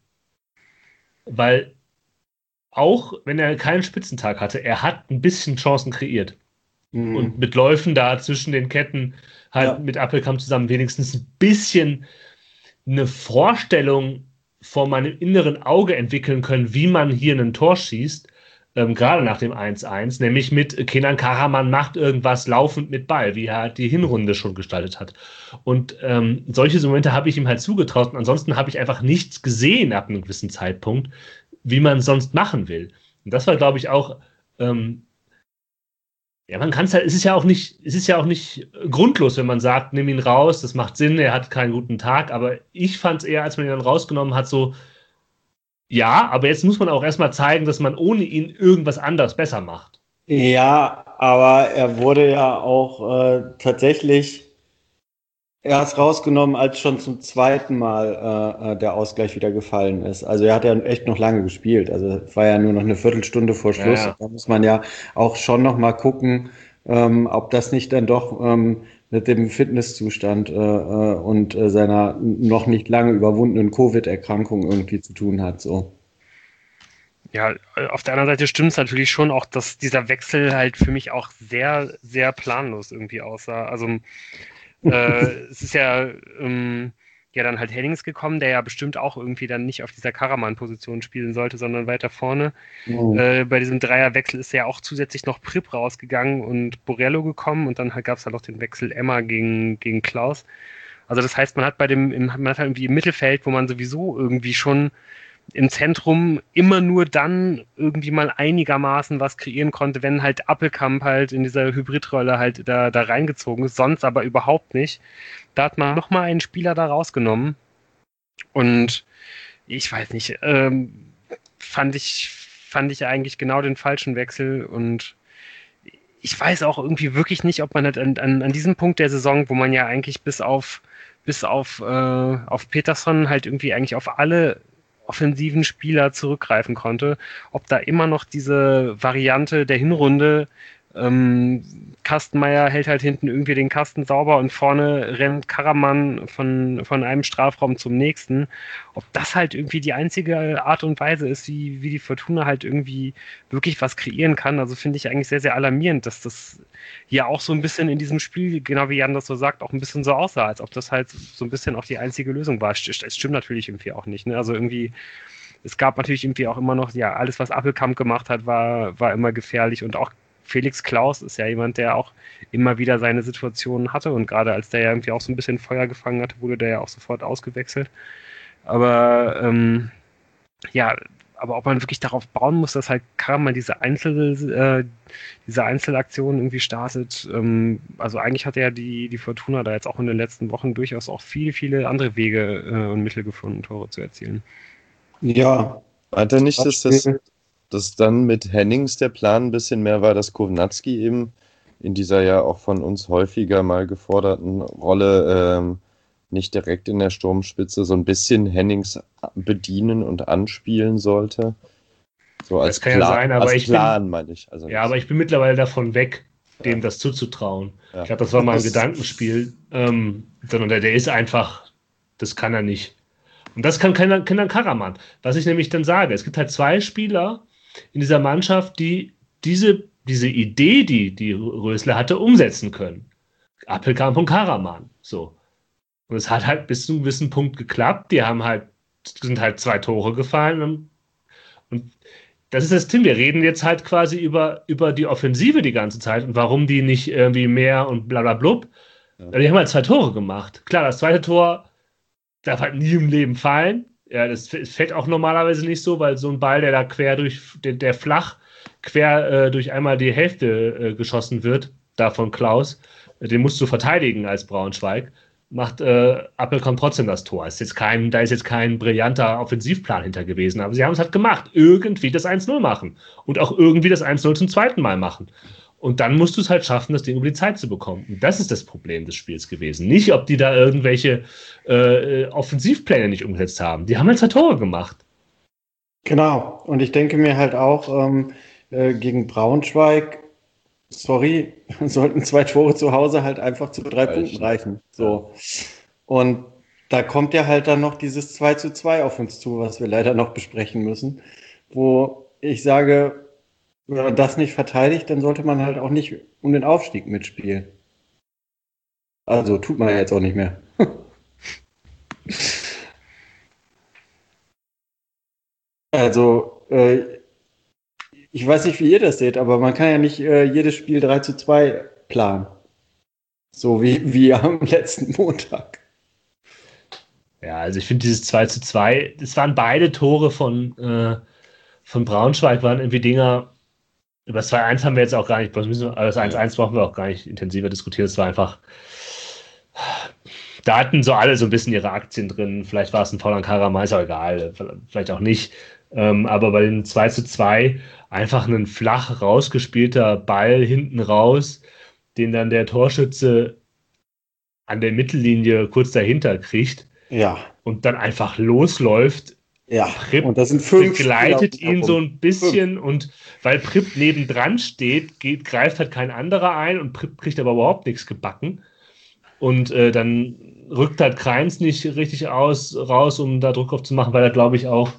Weil auch wenn er keinen Spitzentag hatte, er hat ein bisschen Chancen kreiert. Mhm. Und mit Läufen da zwischen den Ketten halt mit Appelkamp zusammen wenigstens ein bisschen eine Vorstellung vor meinem inneren Auge entwickeln können, wie man hier ein Tor schießt, gerade nach dem 1-1, nämlich mit Kenan Karaman macht irgendwas laufend mit Ball, wie er halt die Hinrunde schon gestaltet hat. Und solche Momente habe ich ihm halt zugetraut und ansonsten habe ich einfach nichts gesehen ab einem gewissen Zeitpunkt, wie man es sonst machen will. Und das war, glaube ich, auch man kann es halt, es ist ja auch nicht grundlos, wenn man sagt, nimm ihn raus, das macht Sinn, er hat keinen guten Tag, aber ich fand es eher, als man ihn dann rausgenommen hat, so, ja, aber jetzt muss man auch erstmal zeigen, dass man ohne ihn irgendwas anderes besser macht. Ja, aber er wurde ja auch tatsächlich erst rausgenommen, als schon zum zweiten Mal der Ausgleich wieder gefallen ist. Also er hat ja echt noch lange gespielt. Also es war ja nur noch eine Viertelstunde vor Schluss. Ja. Da muss man ja auch schon noch mal gucken, ob das nicht dann doch mit dem Fitnesszustand und seiner noch nicht lange überwundenen Covid-Erkrankung irgendwie zu tun hat. So. Ja, auf der anderen Seite stimmt es natürlich schon auch, dass dieser Wechsel halt für mich auch sehr, sehr planlos irgendwie aussah. Also es ist ja dann halt Hennings gekommen, der ja bestimmt auch irgendwie dann nicht auf dieser Karaman-Position spielen sollte, sondern weiter vorne. Bei diesem Dreierwechsel ist ja auch zusätzlich noch Prip rausgegangen und Borello gekommen und dann gab es halt noch den Wechsel Emma gegen Klaus. Also das heißt, man hat halt irgendwie im Mittelfeld, wo man sowieso irgendwie schon im Zentrum immer nur dann irgendwie mal einigermaßen was kreieren konnte, wenn halt Appelkamp halt in dieser Hybridrolle halt da reingezogen ist, sonst aber überhaupt nicht. Da hat man nochmal einen Spieler da rausgenommen und ich weiß nicht, fand ich eigentlich genau den falschen Wechsel und ich weiß auch irgendwie wirklich nicht, ob man halt an diesem Punkt der Saison, wo man ja eigentlich bis auf Peterson halt irgendwie eigentlich auf alle offensiven Spieler zurückgreifen konnte, ob da immer noch diese Variante der Hinrunde, Kastenmeier hält halt hinten irgendwie den Kasten sauber und vorne rennt Karaman von einem Strafraum zum nächsten, ob das halt irgendwie die einzige Art und Weise ist, wie die Fortuna halt irgendwie wirklich was kreieren kann. Also finde ich eigentlich sehr, sehr alarmierend, dass das ja auch so ein bisschen in diesem Spiel, genau wie Jan das so sagt, auch ein bisschen so aussah, als ob das halt so ein bisschen auch die einzige Lösung war. Es stimmt natürlich irgendwie auch nicht, ne? Also irgendwie, es gab natürlich irgendwie auch immer noch, ja, alles, was Appelkamp gemacht hat, war immer gefährlich und auch Felix Klaus ist ja jemand, der auch immer wieder seine Situationen hatte und gerade als der ja irgendwie auch so ein bisschen Feuer gefangen hatte, wurde der ja auch sofort ausgewechselt. Aber aber ob man wirklich darauf bauen muss, dass halt Karaman diese Einzelaktion irgendwie startet. Also eigentlich hat ja die Fortuna da jetzt auch in den letzten Wochen durchaus auch viele, viele andere Wege und Mittel gefunden, Tore zu erzielen. Ja. Hat er nicht, dass dann mit Hennings der Plan ein bisschen mehr war, dass Kownacki eben in dieser ja auch von uns häufiger mal geforderten Rolle nicht direkt in der Sturmspitze so ein bisschen Hennings bedienen und anspielen sollte? So als Plan, ja sein, aber meine ich. Also ja, aber ich bin mittlerweile davon weg, dem das zuzutrauen. Ja. Ich glaube, das war mal ein Gedankenspiel. Sondern der ist einfach, das kann er nicht. Und das kann dann Karaman. Was ich nämlich dann sage, es gibt halt zwei Spieler in dieser Mannschaft, die diese Idee, die Rösler hatte, umsetzen können. Appelkamp und Karaman. So. Und es hat halt bis zu einem gewissen Punkt geklappt. Die sind halt 2 Tore gefallen. Und das ist das Ding. Wir reden jetzt halt quasi über die Offensive die ganze Zeit und warum die nicht irgendwie mehr und bla bla blub. Ja. Die haben halt 2 Tore gemacht. Klar, das zweite Tor darf halt nie im Leben fallen. Ja, das fällt auch normalerweise nicht so, weil so ein Ball, der da der flach quer durch einmal die Hälfte geschossen wird, da von Klaus, den musst du verteidigen als Braunschweig, macht Appelkamp trotzdem das Tor. Da ist jetzt kein brillanter Offensivplan hinter gewesen, aber sie haben es halt gemacht. Irgendwie das 1-0 machen und auch irgendwie das 1-0 zum zweiten Mal machen. Und dann musst du es halt schaffen, das Ding über die Zeit zu bekommen. Und das ist das Problem des Spiels gewesen. Nicht, ob die da irgendwelche Offensivpläne nicht umgesetzt haben. Die haben halt 2 Tore gemacht. Genau. Und ich denke mir halt auch, gegen Braunschweig, sollten 2 Tore zu Hause halt einfach zu 3 Punkten reichen. So. Und da kommt ja halt dann noch dieses 2:2 auf uns zu, was wir leider noch besprechen müssen. Wo ich sage, wenn man das nicht verteidigt, dann sollte man halt auch nicht um den Aufstieg mitspielen. Also tut man ja jetzt auch nicht mehr. Also, ich weiß nicht, wie ihr das seht, aber man kann ja nicht jedes Spiel 3:2 planen. So wie am letzten Montag. Ja, also ich finde dieses 2:2, das waren beide Tore von Braunschweig, waren irgendwie Dinger. Über das 2:1 haben wir jetzt auch gar nicht, das 1:1 brauchen wir auch gar nicht intensiver diskutieren. Es war einfach, da hatten so alle so ein bisschen ihre Aktien drin. Vielleicht war es ein Foul an Karaman, ist auch egal, vielleicht auch nicht. Aber bei dem 2:2 einfach ein flach rausgespielter Ball hinten raus, den dann der Torschütze an der Mittellinie kurz dahinter kriegt. Ja. Und dann einfach losläuft. Ja, Prip und das sind 5 begleitet ihn so ein bisschen und weil Prip nebendran steht, greift halt kein anderer ein und Prip kriegt aber überhaupt nichts gebacken. und dann rückt halt Kreins nicht richtig raus, um da Druck aufzumachen, weil er, glaube ich, auch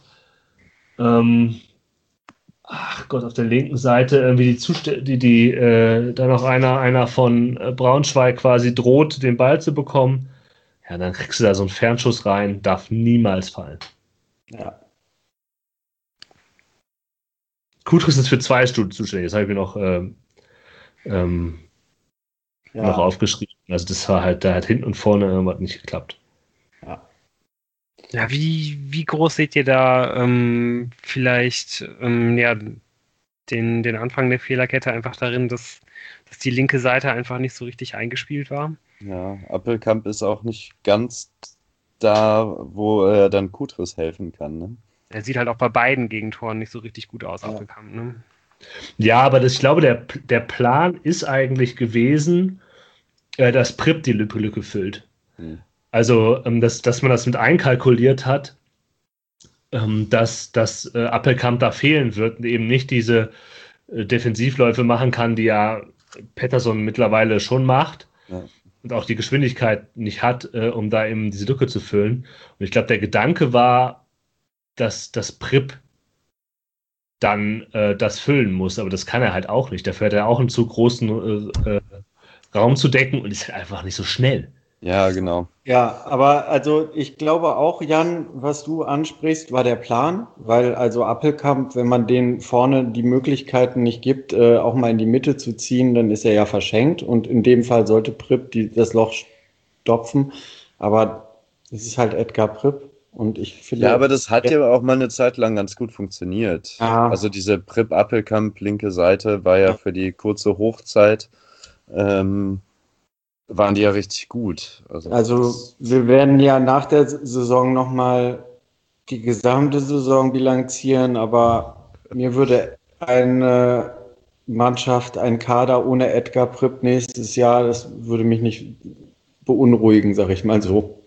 auf der linken Seite irgendwie da noch einer von Braunschweig quasi droht, den Ball zu bekommen. Ja, dann kriegst du da so einen Fernschuss rein, darf niemals fallen. Ja. Kutris ist für 2 Stunden zuständig, das habe ich mir noch aufgeschrieben. Also das war halt, da hat hinten und vorne irgendwas nicht geklappt. Ja, wie groß seht ihr da vielleicht den Anfang der Fehlerkette einfach darin, dass die linke Seite einfach nicht so richtig eingespielt war? Ja, Appelkamp ist auch nicht ganz da, wo er dann Kutris helfen kann, ne? Er sieht halt auch bei beiden Gegentoren nicht so richtig gut aus, Appelkamp, ne? Ja, aber ich glaube, der Plan ist eigentlich gewesen, dass Pripp die Lücke füllt. Also, dass man das mit einkalkuliert hat, dass Appelkamp da fehlen wird und eben nicht diese Defensivläufe machen kann, die ja Pettersson mittlerweile schon macht und auch die Geschwindigkeit nicht hat, um da eben diese Lücke zu füllen. Und ich glaube, der Gedanke war, dass Pripp dann das füllen muss, aber das kann er halt auch nicht. Dafür hat er auch einen zu großen Raum zu decken und ist halt einfach nicht so schnell. Ja, genau. Ja, aber also ich glaube auch, Jan, was du ansprichst, war der Plan, weil also Appelkamp, wenn man denen vorne die Möglichkeiten nicht gibt, auch mal in die Mitte zu ziehen, dann ist er ja verschenkt und in dem Fall sollte Pripp das Loch stopfen, aber es ist halt Edgar Pripp und ich finde... Ja, aber das hat ja auch mal eine Zeit lang ganz gut funktioniert. Ah. Also diese Pripp-Appelkamp linke Seite war ja für die kurze Hochzeit waren die ja richtig gut. Also wir werden ja nach der Saison nochmal die gesamte Saison bilanzieren, aber mir würde eine Mannschaft, ein Kader ohne Edgar Pripp nächstes Jahr, das würde mich nicht beunruhigen, sag ich mal so.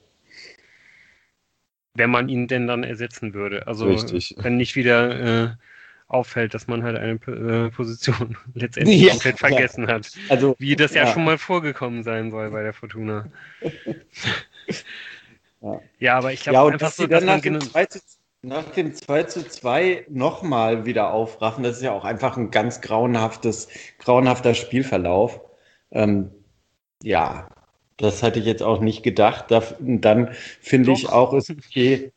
Wenn man ihn denn dann ersetzen würde. Also richtig. Wenn nicht wieder auffällt, dass man halt eine Position letztendlich komplett vergessen hat. Also, wie das ja schon mal vorgekommen sein soll bei der Fortuna. Ja, aber ich glaube einfach so, dass man nach dem 2:2 nochmal wieder aufraffen, das ist ja auch einfach ein ganz grauenhafter Spielverlauf. Ja, das hatte ich jetzt auch nicht gedacht. Dann finde ich auch, ist okay,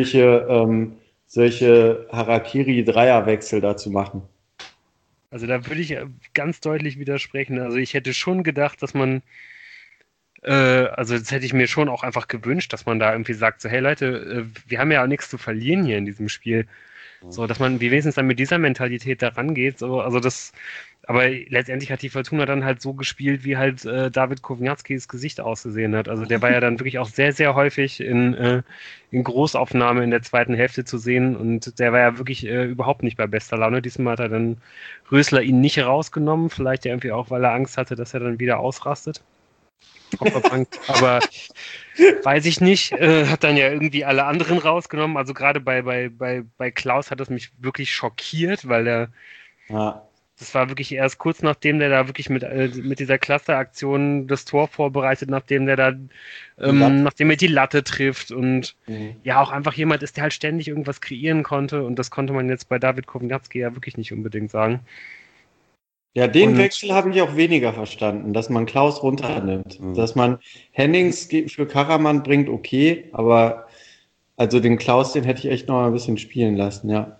solche Harakiri-Dreierwechsel da zu machen. Also da würde ich ganz deutlich widersprechen. Also ich hätte schon gedacht, dass man, also das hätte ich mir schon auch einfach gewünscht, dass man da irgendwie sagt, so hey Leute, wir haben ja auch nichts zu verlieren hier in diesem Spiel. So, dass man wenigstens dann mit dieser Mentalität da rangeht. So, also aber letztendlich hat die Fortuna dann halt so gespielt, wie halt David Kowniatskis Gesicht ausgesehen hat. Also der war ja dann wirklich auch sehr, sehr häufig in Großaufnahme in der zweiten Hälfte zu sehen und der war ja wirklich überhaupt nicht bei bester Laune. Diesmal hat er dann Rösler ihn nicht rausgenommen, vielleicht ja irgendwie auch, weil er Angst hatte, dass er dann wieder ausrastet. Aber weiß ich nicht, hat dann ja irgendwie alle anderen rausgenommen. Also gerade bei Klaus hat das mich wirklich schockiert, weil das war wirklich erst kurz nachdem der da wirklich mit dieser Cluster-Aktion das Tor vorbereitet, nachdem er die Latte trifft und ja auch einfach jemand ist, der halt ständig irgendwas kreieren konnte und das konnte man jetzt bei David Kowniatski ja wirklich nicht unbedingt sagen. Ja, den Wechsel habe ich auch weniger verstanden, dass man Klaus runternimmt. Dass man Hennings für Karaman bringt, okay, aber also den Klaus, den hätte ich echt noch mal ein bisschen spielen lassen, ja.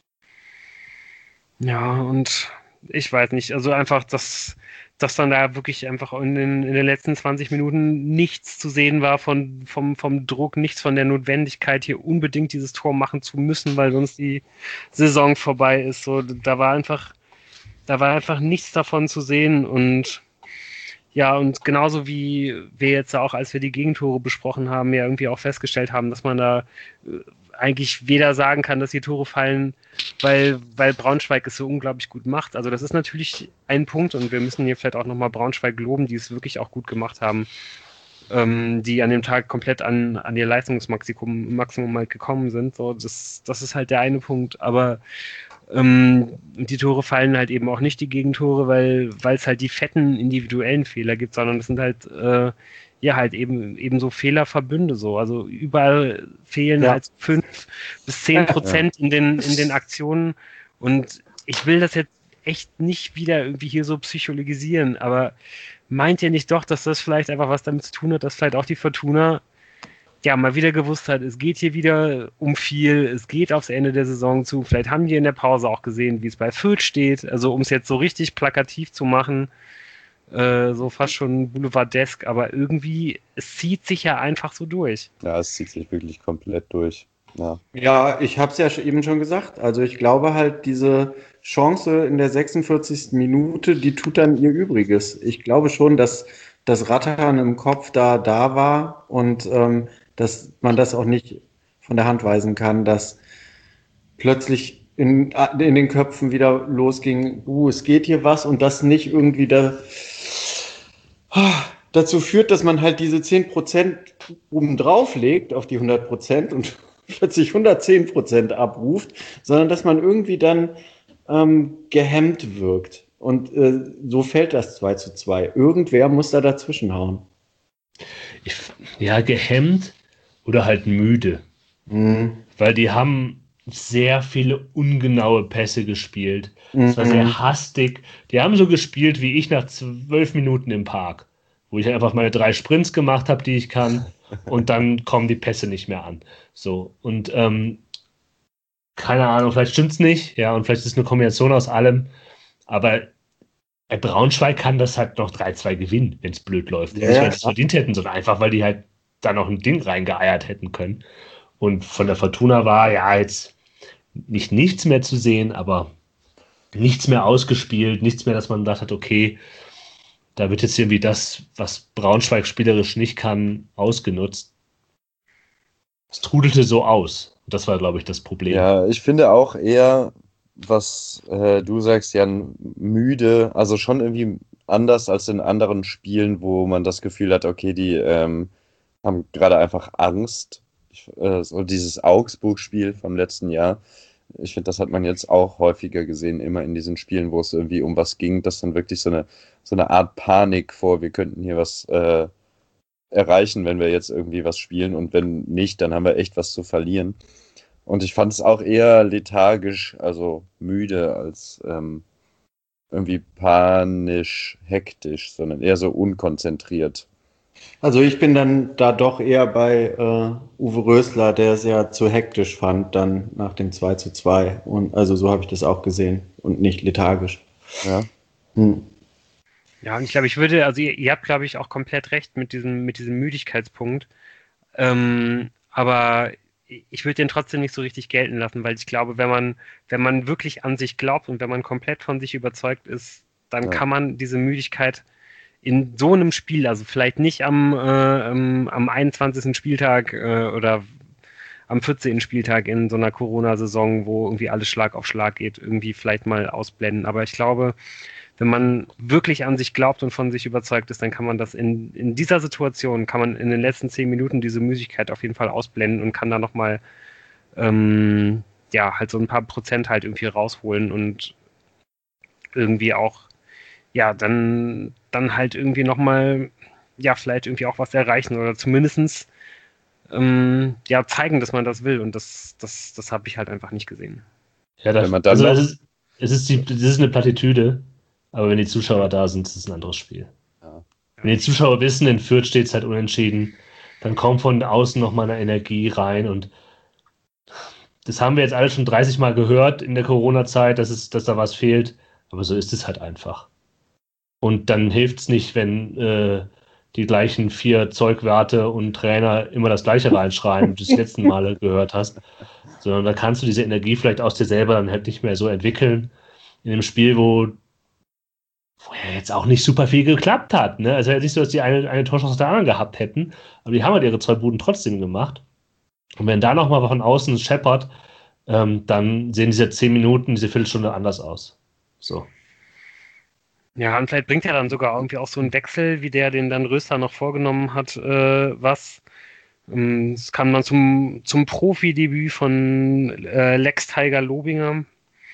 Ja, und ich weiß nicht, also einfach, dass dann da wirklich einfach in den letzten 20 Minuten nichts zu sehen war vom Druck, nichts von der Notwendigkeit, hier unbedingt dieses Tor machen zu müssen, weil sonst die Saison vorbei ist. So, da war einfach nichts davon zu sehen und ja, und genauso wie wir jetzt auch, als wir die Gegentore besprochen haben, ja irgendwie auch festgestellt haben, dass man da eigentlich weder sagen kann, dass die Tore fallen, weil Braunschweig es so unglaublich gut macht. Also das ist natürlich ein Punkt und wir müssen hier vielleicht auch nochmal Braunschweig loben, die es wirklich auch gut gemacht haben, die an dem Tag komplett an ihr Leistungsmaximum halt gekommen sind. So, das ist halt der eine Punkt, aber Die Tore fallen halt eben auch nicht, die Gegentore, weil es halt die fetten individuellen Fehler gibt, sondern es sind halt halt eben so Fehlerverbünde so. Also überall fehlen halt 5-10% in den Aktionen, und ich will das jetzt echt nicht wieder irgendwie hier so psychologisieren, aber meint ihr nicht doch, dass das vielleicht einfach was damit zu tun hat, dass vielleicht auch die Fortuna mal wieder gewusst hat, es geht hier wieder um viel, es geht aufs Ende der Saison zu, vielleicht haben die in der Pause auch gesehen, wie es bei Fürth steht, also um es jetzt so richtig plakativ zu machen, so fast schon boulevardesk, aber irgendwie, es zieht sich ja einfach so durch. Ja, es zieht sich wirklich komplett durch. Ja, ich habe es ja eben schon gesagt, also ich glaube halt, diese Chance in der 46. Minute, die tut dann ihr Übriges. Ich glaube schon, dass das Rattern im Kopf da war und dass man das auch nicht von der Hand weisen kann, dass plötzlich in den Köpfen wieder losging, es geht hier was, und das nicht irgendwie dazu führt, dass man halt diese 10% obendrauf legt auf die 100% und plötzlich 110% abruft, sondern dass man irgendwie dann gehemmt wirkt. Und so fällt das 2:2. Irgendwer muss da dazwischen hauen. Gehemmt oder halt müde. Weil die haben sehr viele ungenaue Pässe gespielt. Es war sehr hastig. Die haben so gespielt wie ich nach 12 Minuten im Park, wo ich einfach meine 3 Sprints gemacht habe, die ich kann, und dann kommen die Pässe nicht mehr an. So, und keine Ahnung, vielleicht stimmt's nicht, und vielleicht ist es eine Kombination aus allem, aber Braunschweig kann das halt noch 3:2 gewinnen, wenn es blöd läuft. Nicht, weil sie es verdient hätten, sondern einfach, weil die halt da noch ein Ding reingeeiert hätten können. Und von der Fortuna war jetzt nicht nichts mehr zu sehen, aber nichts mehr ausgespielt, nichts mehr, dass man gedacht hat, okay, da wird jetzt irgendwie das, was Braunschweig spielerisch nicht kann, ausgenutzt. Es trudelte so aus. Und das war, glaube ich, das Problem. Ja, ich finde auch eher, was du sagst, Jan, müde, also schon irgendwie anders als in anderen Spielen, wo man das Gefühl hat, okay, die haben gerade einfach Angst. So dieses Augsburg-Spiel vom letzten Jahr, ich finde, das hat man jetzt auch häufiger gesehen, immer in diesen Spielen, wo es irgendwie um was ging, dass dann wirklich so eine Art Panik vor, wir könnten hier was erreichen, wenn wir jetzt irgendwie was spielen, und wenn nicht, dann haben wir echt was zu verlieren. Und ich fand es auch eher lethargisch, also müde, als irgendwie panisch, hektisch, sondern eher so unkonzentriert. Also ich bin dann da doch eher bei Uwe Rösler, der es ja zu hektisch fand, dann nach dem 2:2. Und also so habe ich das auch gesehen und nicht lethargisch. Ja. Ja, und ich glaube, ihr habt, glaube ich, auch komplett recht mit diesem Müdigkeitspunkt. Aber ich würde den trotzdem nicht so richtig gelten lassen, weil ich glaube, wenn man wirklich an sich glaubt und wenn man komplett von sich überzeugt ist, dann kann man diese Müdigkeit in so einem Spiel, also vielleicht nicht am 21. Spieltag oder am 14. Spieltag in so einer Corona-Saison, wo irgendwie alles Schlag auf Schlag geht, irgendwie vielleicht mal ausblenden. Aber ich glaube, wenn man wirklich an sich glaubt und von sich überzeugt ist, dann kann man das in dieser Situation, kann man in den letzten 10 Minuten diese Müdigkeit auf jeden Fall ausblenden und kann da nochmal halt so ein paar Prozent halt irgendwie rausholen und irgendwie auch dann halt irgendwie nochmal vielleicht irgendwie auch was erreichen oder zumindestens zeigen, dass man das will, und das habe ich halt einfach nicht gesehen. Ja, es ist eine Plattitüde, aber wenn die Zuschauer da sind, ist es ein anderes Spiel. Ja. Wenn die Zuschauer wissen, in Fürth steht es halt unentschieden, dann kommt von außen nochmal eine Energie rein, und das haben wir jetzt alle schon 30 Mal gehört in der Corona-Zeit, dass da was fehlt, aber so ist es halt einfach. Und dann hilft es nicht, wenn die gleichen 4 Zeugwarte und Trainer immer das Gleiche reinschreien, wie du es die letzten Male gehört hast, sondern da kannst du diese Energie vielleicht aus dir selber dann halt nicht mehr so entwickeln in einem Spiel, wo ja jetzt auch nicht super viel geklappt hat. Ne? Also jetzt nicht so, dass die eine Torchance aus der anderen gehabt hätten, aber die haben halt ihre 2 Buden trotzdem gemacht. Und wenn da nochmal von außen scheppert, dann sehen diese 10 Minuten, diese Viertelstunde anders aus. So. Ja, und vielleicht bringt ja dann sogar irgendwie auch so ein Wechsel, wie der, den dann Rösler noch vorgenommen hat, was. Das kam dann zum Profidebüt von Lex Tiger Lobinger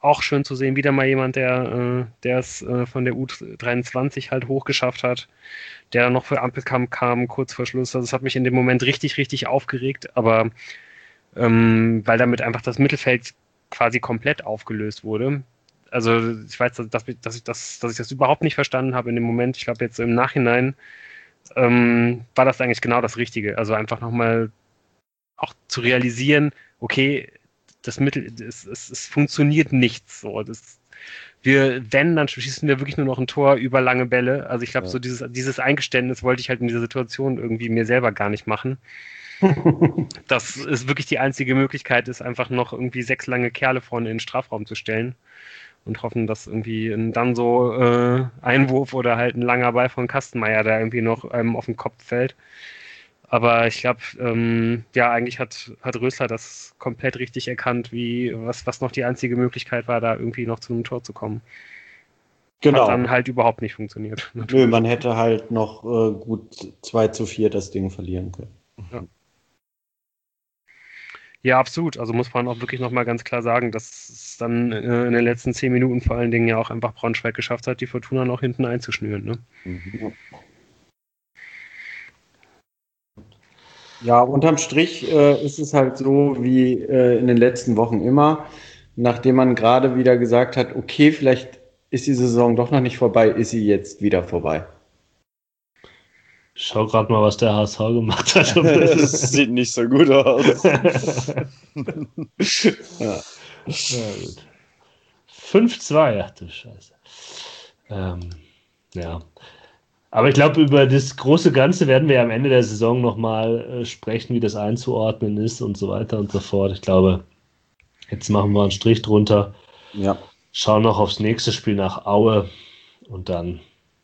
auch schön zu sehen, wieder mal jemand, der es von der U23 halt hochgeschafft hat, der dann noch für Ampelkamp kam, kurz vor Schluss. Also es hat mich in dem Moment richtig, richtig aufgeregt, aber weil damit einfach das Mittelfeld quasi komplett aufgelöst wurde. Also ich weiß, dass ich das überhaupt nicht verstanden habe in dem Moment. Ich glaube, jetzt im Nachhinein war das eigentlich genau das Richtige. Also einfach nochmal auch zu realisieren, okay, es funktioniert nichts. So. Dann schießen wir wirklich nur noch ein Tor über lange Bälle. Also ich glaube, so dieses Eingeständnis wollte ich halt in dieser Situation irgendwie mir selber gar nicht machen. Das ist wirklich die einzige Möglichkeit, ist einfach noch irgendwie 6 lange Kerle vorne in den Strafraum zu stellen und hoffen, dass irgendwie dann so Einwurf oder halt ein langer Ball von Kastenmeier da irgendwie noch auf den Kopf fällt. Aber ich glaube, eigentlich hat Rösler das komplett richtig erkannt, was noch die einzige Möglichkeit war, da irgendwie noch zu einem Tor zu kommen. Genau. Hat dann halt überhaupt nicht funktioniert. Nö, man hätte halt noch gut 2-4 das Ding verlieren können. Ja. Ja, absolut. Also muss man auch wirklich nochmal ganz klar sagen, dass es dann in den letzten 10 Minuten vor allen Dingen ja auch einfach Braunschweig geschafft hat, die Fortuna noch hinten einzuschnüren. Ne? Mhm. Ja, unterm Strich ist es halt so wie in den letzten Wochen immer, nachdem man gerade wieder gesagt hat, okay, vielleicht ist die Saison doch noch nicht vorbei, ist sie jetzt wieder vorbei. Schau gerade mal, was der HSV gemacht hat. Das sieht nicht so gut aus. Ja, gut. 5-2, ach du Scheiße. Ja. Aber ich glaube, über das große Ganze werden wir am Ende der Saison nochmal sprechen, wie das einzuordnen ist und so weiter und so fort. Ich glaube, jetzt machen wir einen Strich drunter. Ja. Schauen noch aufs nächste Spiel nach Aue und dann.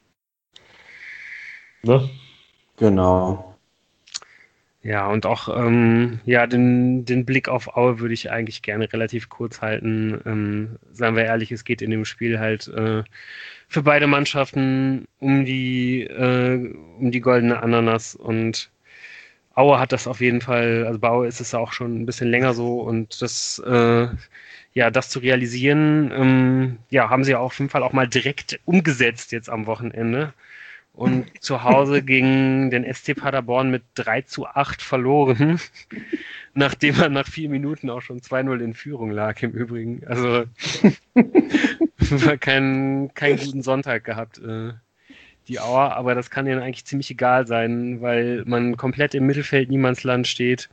Ne? Genau. Ja, und auch den Blick auf Aue würde ich eigentlich gerne relativ kurz halten. Seien wir ehrlich, es geht in dem Spiel halt für beide Mannschaften um die goldene Ananas, und Aue hat das auf jeden Fall, also bei Aue ist es auch schon ein bisschen länger so, und das zu realisieren, haben sie auf jeden Fall auch mal direkt umgesetzt jetzt am Wochenende. Und zu Hause gegen den SC Paderborn mit 3-8 verloren, nachdem man nach 4 Minuten auch schon 2-0 in Führung lag im Übrigen. Also war keinen guten Sonntag gehabt, die Auer, aber das kann ihnen eigentlich ziemlich egal sein, weil man komplett im Mittelfeld Niemandsland steht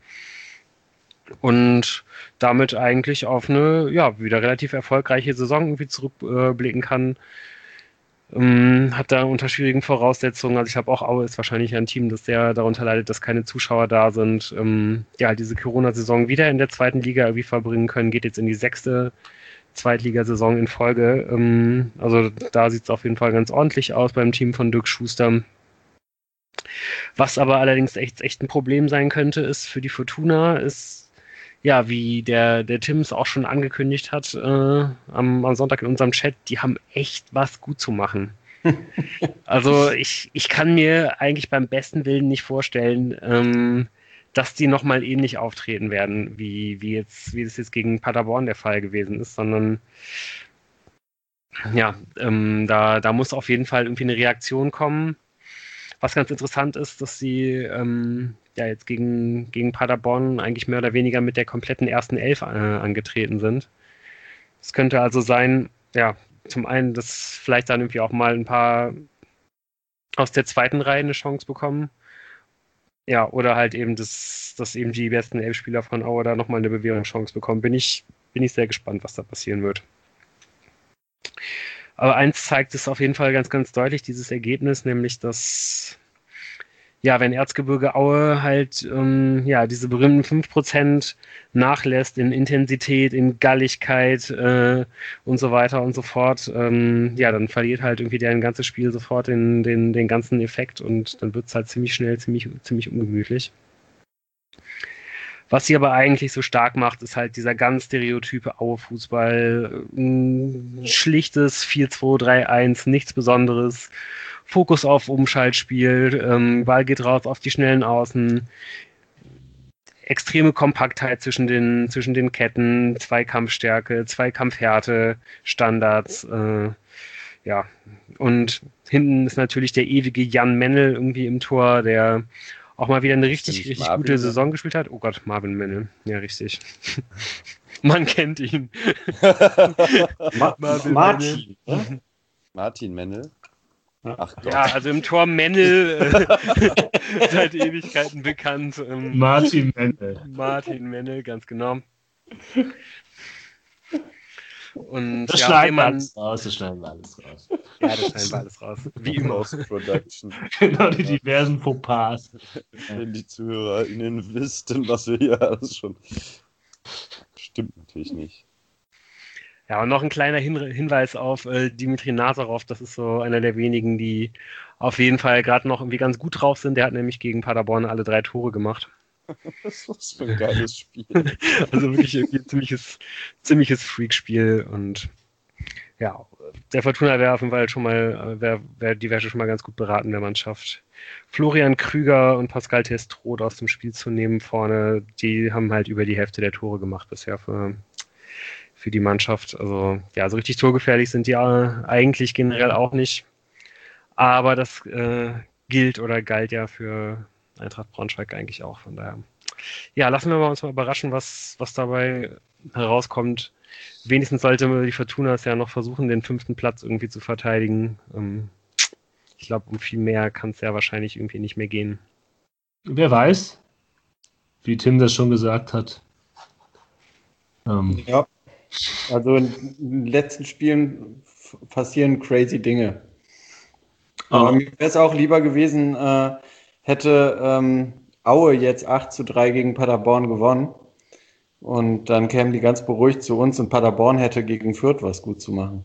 und damit eigentlich auf eine wieder relativ erfolgreiche Saison irgendwie zurückblicken kann. Hat da unter schwierigen Voraussetzungen, also ich glaube auch Aue ist wahrscheinlich ein Team, das sehr darunter leidet, dass keine Zuschauer da sind, diese Corona-Saison wieder in der 2. Liga irgendwie verbringen können, geht jetzt in die 6. Zweitligasaison in Folge. Also da sieht es auf jeden Fall ganz ordentlich aus beim Team von Dirk Schuster. Was aber allerdings echt ein Problem sein könnte, ist für die Fortuna, ist wie der Tim es auch schon angekündigt hat am Sonntag in unserem Chat, die haben echt was gut zu machen. Also ich kann mir eigentlich beim besten Willen nicht vorstellen, dass die nochmal ähnlich auftreten werden, wie es jetzt gegen Paderborn der Fall gewesen ist, sondern da muss auf jeden Fall irgendwie eine Reaktion kommen. Was ganz interessant ist, dass sie jetzt gegen Paderborn eigentlich mehr oder weniger mit der kompletten ersten Elf angetreten sind. Es könnte also sein, zum einen, dass vielleicht dann irgendwie auch mal ein paar aus der zweiten Reihe eine Chance bekommen. Ja, oder halt eben, dass eben die besten 11 Spieler von Aue da nochmal eine Bewährungschance bekommen. Bin ich sehr gespannt, was da passieren wird. Aber eins zeigt es auf jeden Fall ganz, ganz deutlich, dieses Ergebnis, nämlich, dass wenn Erzgebirge Aue halt diese berühmten 5% nachlässt in Intensität, in Galligkeit und so weiter und so fort, dann verliert halt irgendwie deren ganzes Spiel sofort den ganzen Effekt, und dann wird es halt ziemlich schnell ziemlich ungemütlich. Was sie aber eigentlich so stark macht, ist halt dieser ganz stereotype Aue-Fußball. Schlichtes 4-2-3-1, nichts Besonderes. Fokus auf Umschaltspiel, Ball geht raus auf die schnellen Außen. extreme Kompaktheit zwischen den Ketten, Zweikampfstärke, Zweikampfhärte, Standards, ja. Und hinten ist natürlich der ewige Jan Mennel irgendwie im Tor, der auch mal wieder eine richtig gute Saison gespielt hat. Oh Gott, Marvin Mennel. Ja, richtig. Man kennt ihn. Martin. Martin Mennel. Ach Gott. Ja, also im Tor Mennel seit Ewigkeiten bekannt. Martin Mennel. Martin Mennel, ganz genau. Und das schneiden wir alles raus. Ja, das schneiden wir alles raus. Wie immer. Post-Production. Genau, die diversen Fauxpas. Wenn die ZuhörerInnen wüssten, was wir hier alles schon... Stimmt natürlich nicht. Ja, und noch ein kleiner Hinweis auf Dimitri Nazarov. Das ist so einer der wenigen, die auf jeden Fall gerade noch irgendwie ganz gut drauf sind. Der hat nämlich gegen Paderborn alle 3 Tore gemacht. Das ist für ein geiles Spiel. Also wirklich irgendwie ein ziemliches Freak-Spiel. Und ja, der Fortuna wäre auf jeden Fall schon mal, die wäre schon mal ganz gut beraten, wenn man es schafft, Florian Krüger und Pascal Testroth aus dem Spiel zu nehmen vorne. Die haben halt über die Hälfte der Tore gemacht bisher für die Mannschaft. Also ja, so richtig torgefährlich sind die eigentlich generell auch nicht. Aber das galt ja für Eintracht Braunschweig eigentlich auch. Von daher, ja, lassen wir uns mal überraschen, was dabei herauskommt. Wenigstens sollte die Fortuna es ja noch versuchen, den 5. Platz irgendwie zu verteidigen. Ich glaube, um viel mehr kann es ja wahrscheinlich irgendwie nicht mehr gehen. Wer weiß, wie Tim das schon gesagt hat. Ja, also in den letzten Spielen passieren crazy Dinge. Aber mir wäre es auch lieber gewesen, hätte Aue jetzt 8:3 gegen Paderborn gewonnen und dann kämen die ganz beruhigt zu uns und Paderborn hätte gegen Fürth was gut zu machen.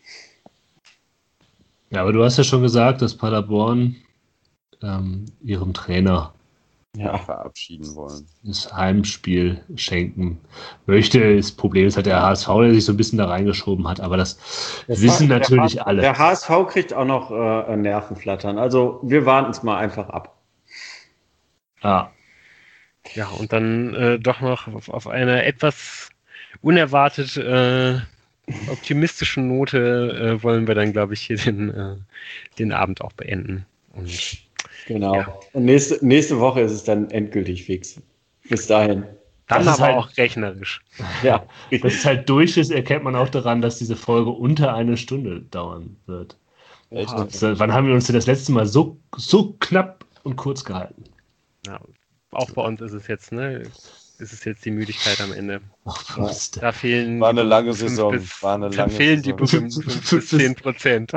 Ja, aber du hast ja schon gesagt, dass Paderborn ihrem Trainer verabschieden wollen. Das Heimspiel schenken möchte. Das Problem ist halt der HSV, der sich so ein bisschen da reingeschoben hat, aber das wissen natürlich alle. Der HSV kriegt auch noch Nervenflattern, also wir warten es mal einfach ab. Ja. Ja, und dann doch noch auf eine etwas unerwartet optimistischen Note wollen wir dann, glaube ich, hier den Abend auch beenden. Und genau. Ja. Und nächste Woche ist es dann endgültig fix. Bis dahin. Dann aber halt auch rechnerisch. Ja. Dass es halt durch ist, erkennt man auch daran, dass diese Folge unter 1 Stunde dauern wird. Also, wann haben wir uns denn das letzte Mal so knapp und kurz gehalten? Ja, auch bei uns ist es jetzt, ist es jetzt die Müdigkeit am Ende. Da fehlen war eine lange Saison. Da fehlen die 5-10%.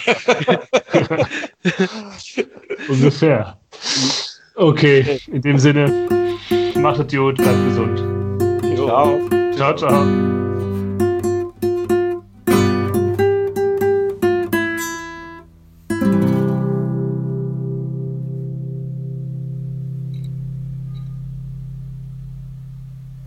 Ungefähr. Okay, in dem Sinne, macht es gut, bleibt gesund. Ciao. Ciao, ciao.